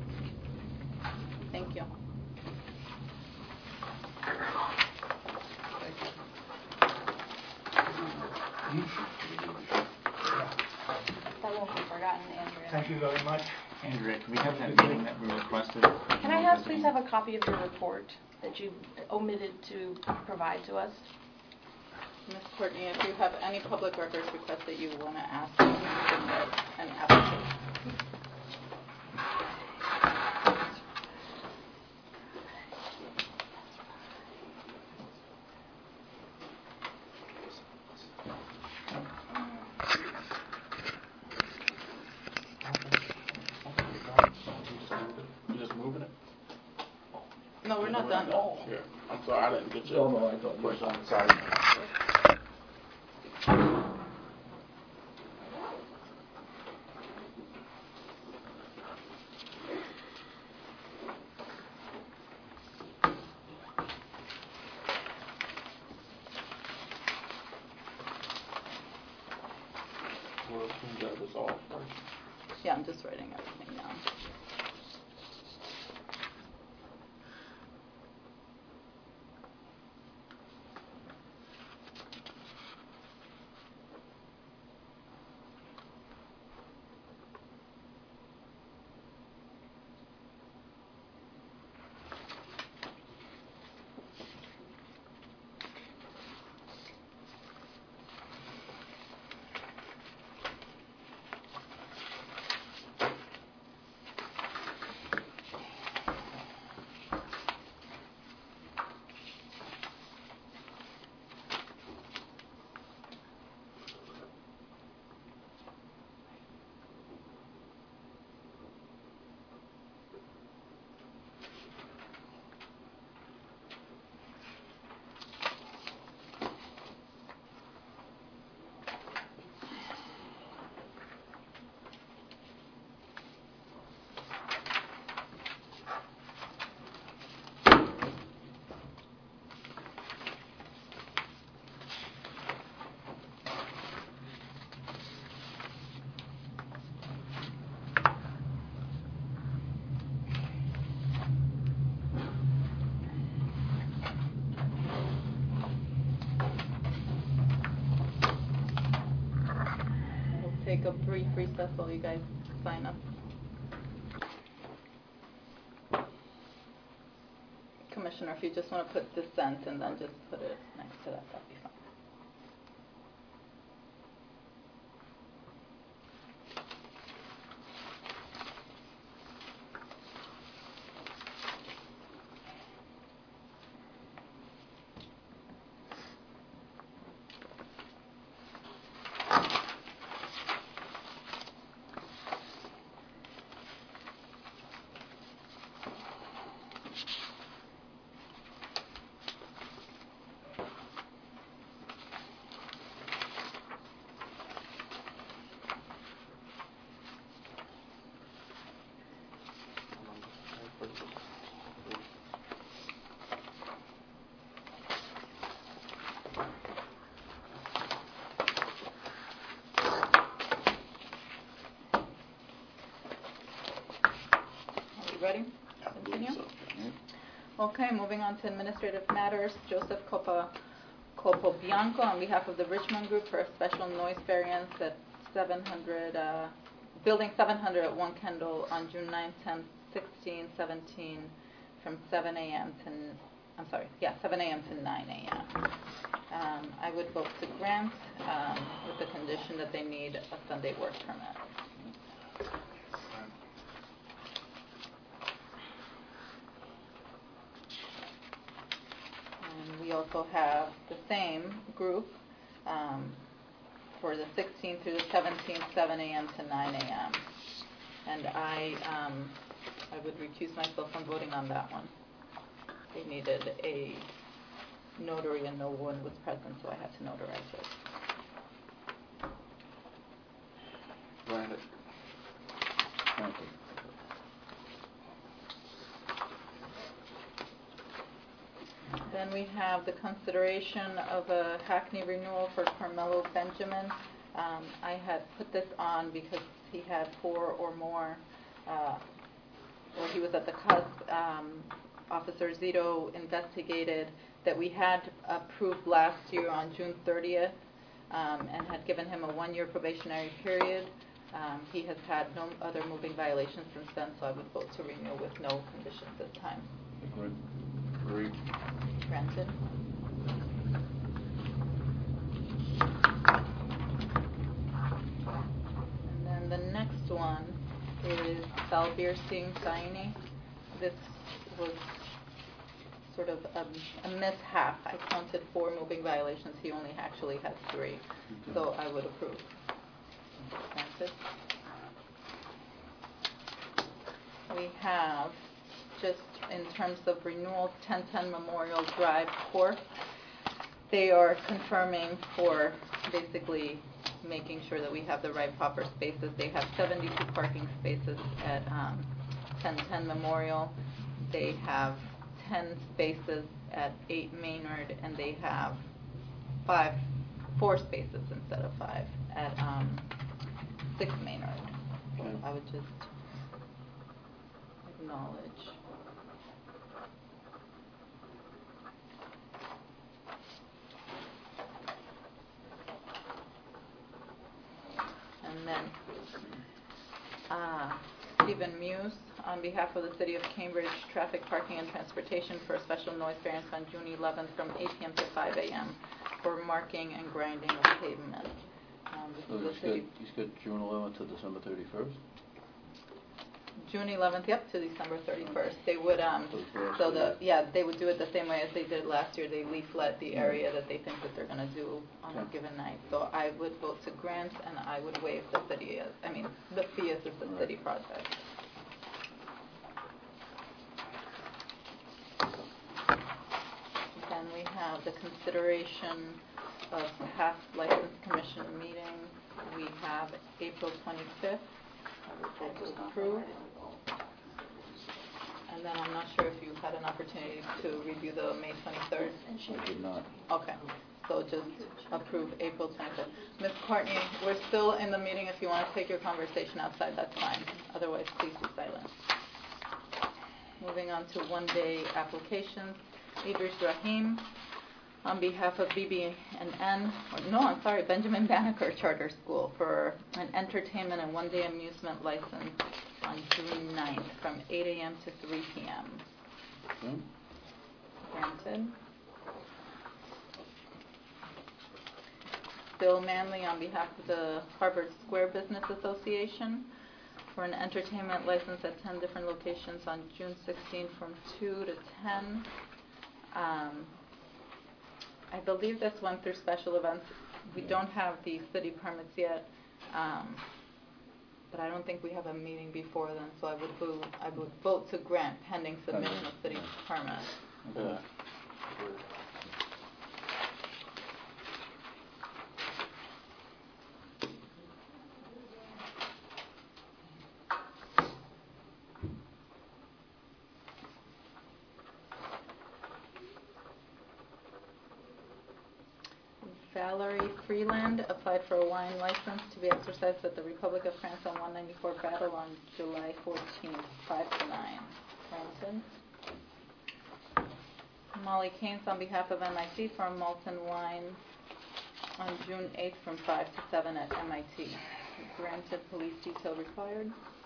Thank you very much. Andrea, can we have that meeting that we requested? Can I have, please have a copy of your report that you omitted to provide to us? Miz Courtney, if you have any public records requests that you want to ask, you can submit an application. You just moving it? No, we're not done. Yeah, I'm sorry, I didn't get you. Oh, no, I thought you Question were on the side. We'll clean that this off first. Yeah, I'm just writing everything down. Take a brief recess while you guys sign up. Commissioner, if you just want to put dissent and then just put it next to that, that'd be fine. Ready? Continue? Okay, moving on to administrative matters. Joseph Copa, Copobianco on behalf of the Richmond Group for a special noise variance at seven hundred, uh, Building seven hundred at one Kendall on June ninth, tenth, sixteen, seventeen, from seven a.m. to, I'm sorry, yeah, seven a.m. to nine a.m. Um, I would vote to grant um, with the condition that they need a Sunday work permit. We also have the same group um, for the sixteenth through the seventeenth, seven a.m. to nine a.m. And I, um, I would recuse myself from voting on that one. They needed a notary and no one was present, so I had to notarize it. Granted. Thank you. Then we have the consideration of a Hackney renewal for Carmelo Benjamin. Um, I had put this on because he had four or more, uh, well, he was at the cusp. Um, Officer Zito investigated that we had approved last year on June thirtieth um, and had given him a one-year probationary period. Um, He has had no other moving violations since then, so I would vote to renew with no conditions this time. Agreed. Agreed. Granted. And then the next one is Salbir Singh Saini. This was sort of a, a mishap. I counted four moving violations. He only actually had three. Okay. So I would approve. Granted. We have, just in terms of renewal, ten ten Memorial Drive Court. They are confirming for basically making sure that we have the right proper spaces. They have seventy-two parking spaces at um, ten ten Memorial. They have ten spaces at eight Maynard, and they have five, four spaces instead of five at um, six Maynard. So I would just acknowledge. And then uh, Stephen Muse, on behalf of the City of Cambridge, Traffic, Parking, and Transportation for a special noise variance on June eleventh from eight p.m. to five a.m. for marking and grinding of pavement. Um, this So is the he's city. got, he's got June eleventh to December thirty-first? June eleventh, yep, to December thirty-first. They would, um, For the first so the, day. yeah, they would do it the same way as they did last year. They leaflet the area that they think that they're gonna do on a Okay. given night. So I would vote to grant, and I would waive the city, as- I mean, the fee as it's a Right. city project. Then we have the consideration of past license commission meetings. We have April twenty-fifth. I would vote to approve. And then I'm not sure if you had an opportunity to review the May twenty-third. I did not. Okay, so just approve April twenty-fifth. Miz Courtney, we're still in the meeting. If you want to take your conversation outside, that's fine. Otherwise, please be silent. Moving on to one-day applications. Idris Rahim, on behalf of B B and N, or no, I'm sorry, Benjamin Banneker Charter School for an entertainment and one-day amusement license on June ninth from eight a.m. to three p.m. Okay. Granted. Bill Manley, on behalf of the Harvard Square Business Association, for an entertainment license at ten different locations on June sixteenth from two to ten. Um, I believe this went through special events. We don't have the city permits yet, um, but I don't think we have a meeting before then, so I would vote, I would vote to grant pending submission of city permit. Okay. Valerie Freeland applied for a wine license to be exercised at the Republic of France on one ninety-four Battle on July fourteenth, five to nine. Granted. Molly Keynes, on behalf of M I T, for a malt and wine on June eighth from five to seven at M I T. Granted, police detail required.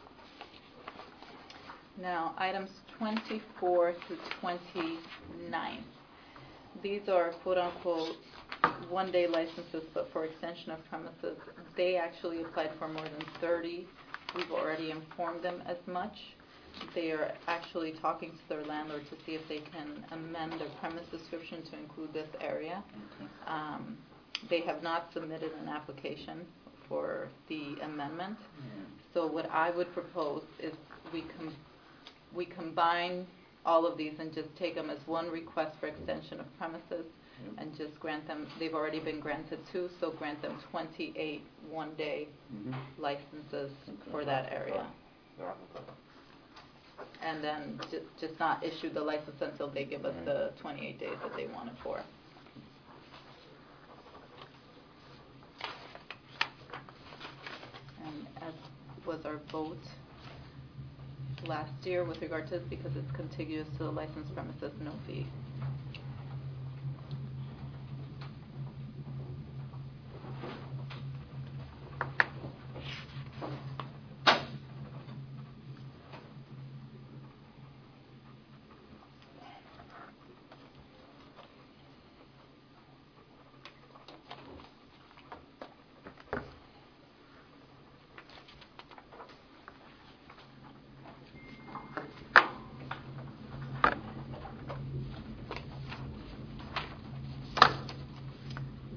Now, items twenty-four to twenty-nine. These are quote-unquote one-day licenses, but for extension of premises. They actually applied for more than thirty. We've already informed them as much. They are actually talking to their landlord to see if they can amend their premise description to include this area. Okay. Um, they have not submitted an application for the amendment. Mm-hmm. So what I would propose is we com- we combine all of these and just take them as one request for extension of premises. Yep. And just grant them, they've already been granted two, so grant them twenty-eight one-day Mhm. licenses Okay. for that area. And then ju- just not issue the license until they give us Right. the twenty-eight days that they want it for. And as was our vote last year with regard to this, because it's contiguous to the licensed premises, no fee.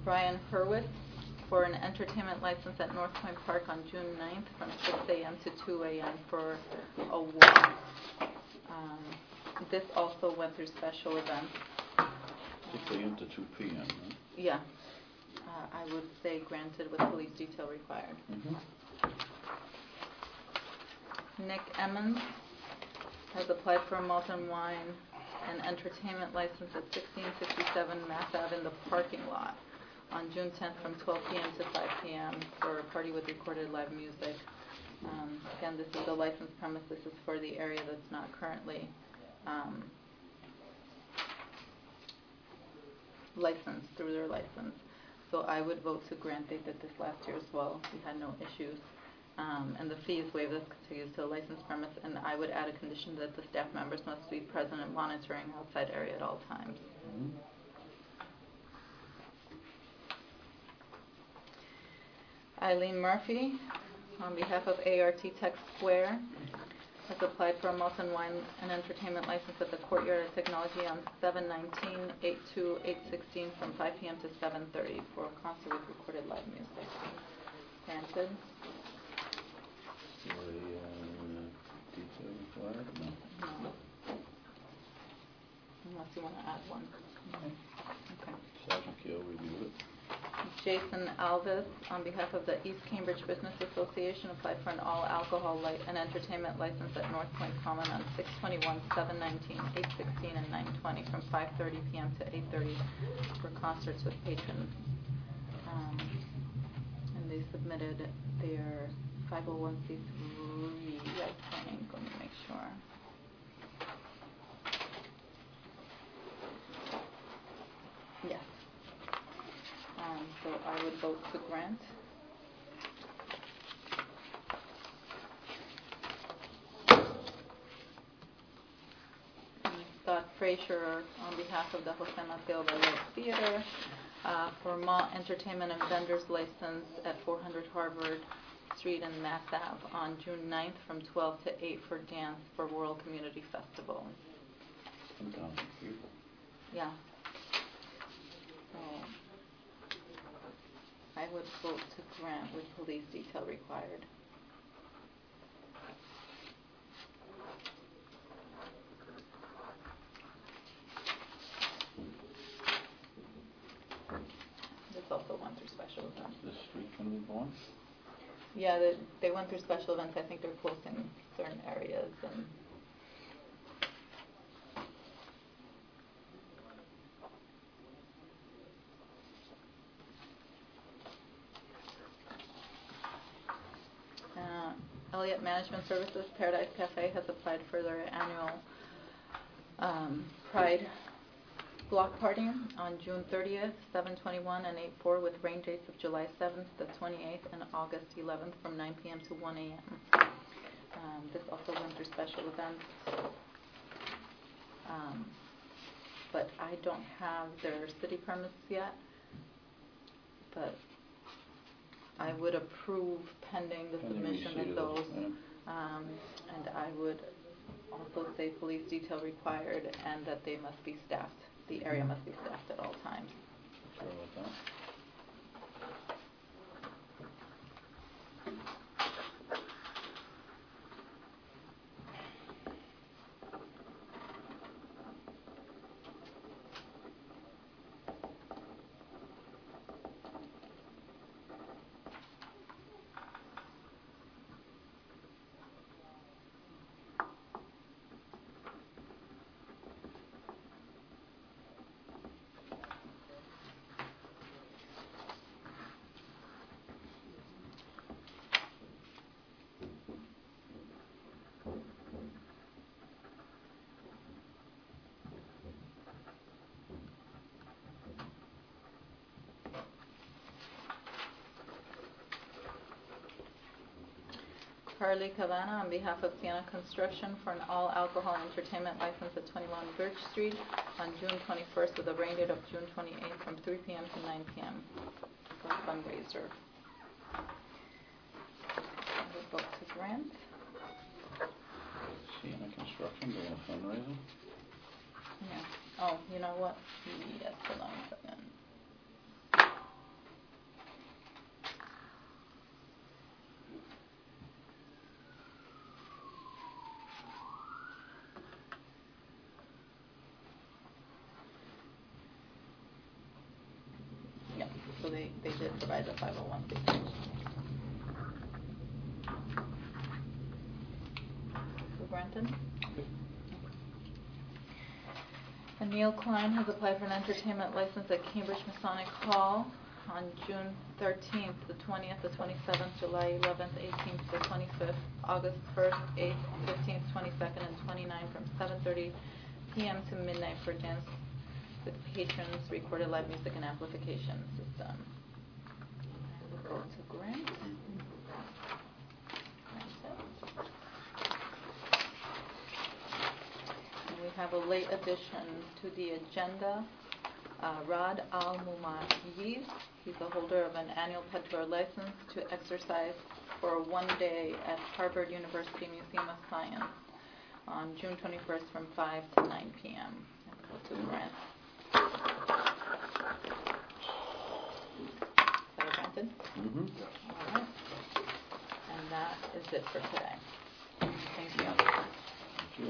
Brian Hurwitz for an entertainment license at North Point Park on June ninth from six a.m. to two a.m. for a walk. Um, this also went through special events. six a.m. to two p.m., right? Yeah. Uh, I would say granted with police detail required. Mm-hmm. Nick Emmons has applied for a malt and wine and entertainment license at sixteen sixty-seven Mass Ave in the parking lot on June tenth from twelve p.m. to five p.m. for a party with recorded live music. Um, again, this is a licensed premise. This is for the area that's not currently um, licensed through their license. So I would vote to grant. They did this last year as well. We had no issues. Um, and the fee is waived as continues to a licensed premise, and I would add a condition that the staff members must be present and monitoring outside area at all times. Mm-hmm. Eileen Murphy, on behalf of A R T Tech Square, has applied for a malt and wine and entertainment license at the Courtyard of Technology on seven nineteen, eight two, eight sixteen from five p.m. to seven thirty for a concert with recorded live music. Granted. So, uh, detail required? No. No. Unless you want to add one. Okay. Okay. Sergeant Keel reviewed it. Jason Alves, on behalf of the East Cambridge Business Association, applied for an all-alcohol light and entertainment license at North Point Common on six twenty-one, seven nineteen, eight sixteen, and nine twenty from five thirty p.m. to eight thirty for concerts with patrons. Um, and they submitted their five oh one c three, I think. Let me make sure. Yes. Um, so I would vote to grant. Scott Frazier, on behalf of the Jose Mateo Valles Theater, uh, for malt entertainment and vendors license at four hundred Harvard Street in Mass Ave on June ninth from twelve to eight for dance for World Community Festival. Some thousand people. Yeah. So I would vote to grant with police detail required. This also went through special events. This street can be gone? Yeah, they, they went through special events. I think they're closing certain areas and uh, Elliott Management Services Paradise Cafe has applied for their annual um, Pride block party on June thirtieth, seven twenty-one, and eight four with rain dates of July seventh, the twenty-eighth, and August eleventh from nine p.m. to one a.m. Um, this also went through special events. Um, but I don't have their city permits yet. But I would approve pending the Pending submission receipt of of those. those, Um, and I would also say police detail required and that they must be staffed. The area must be staffed at all times. Sure about that. Carly Cavana, on behalf of Sienna Construction, for an all-alcohol entertainment license at twenty-one Birch Street on June twenty-first with a rain date of June twenty-eighth from three p.m. to nine p.m. for a fundraiser. I would vote to grant. Sienna Construction doing a fundraiser? Yeah. Oh, you know what? Yes, hold on a second. so they, they did provide the five oh one C three. So Granton? And Neil Klein has applied for an entertainment license at Cambridge Masonic Hall on June thirteenth, the twentieth, the twenty-seventh, July eleventh, eighteenth, the twenty-fifth, August first, eighth, fifteenth, twenty-second, and twenty-ninth from seven thirty p.m. to midnight for dance with patrons, recorded live music, and amplification system. And we'll go to Grant. And we have a late addition to the agenda. Uh, Rad Al-Mumayyiz. He's the holder of an annual pet tour license to exercise for one day at Harvard University Museum of Science on June twenty-first from five to nine p.m. Go to Grant. Is that granted? Mm-hmm. All right. And that is it for today.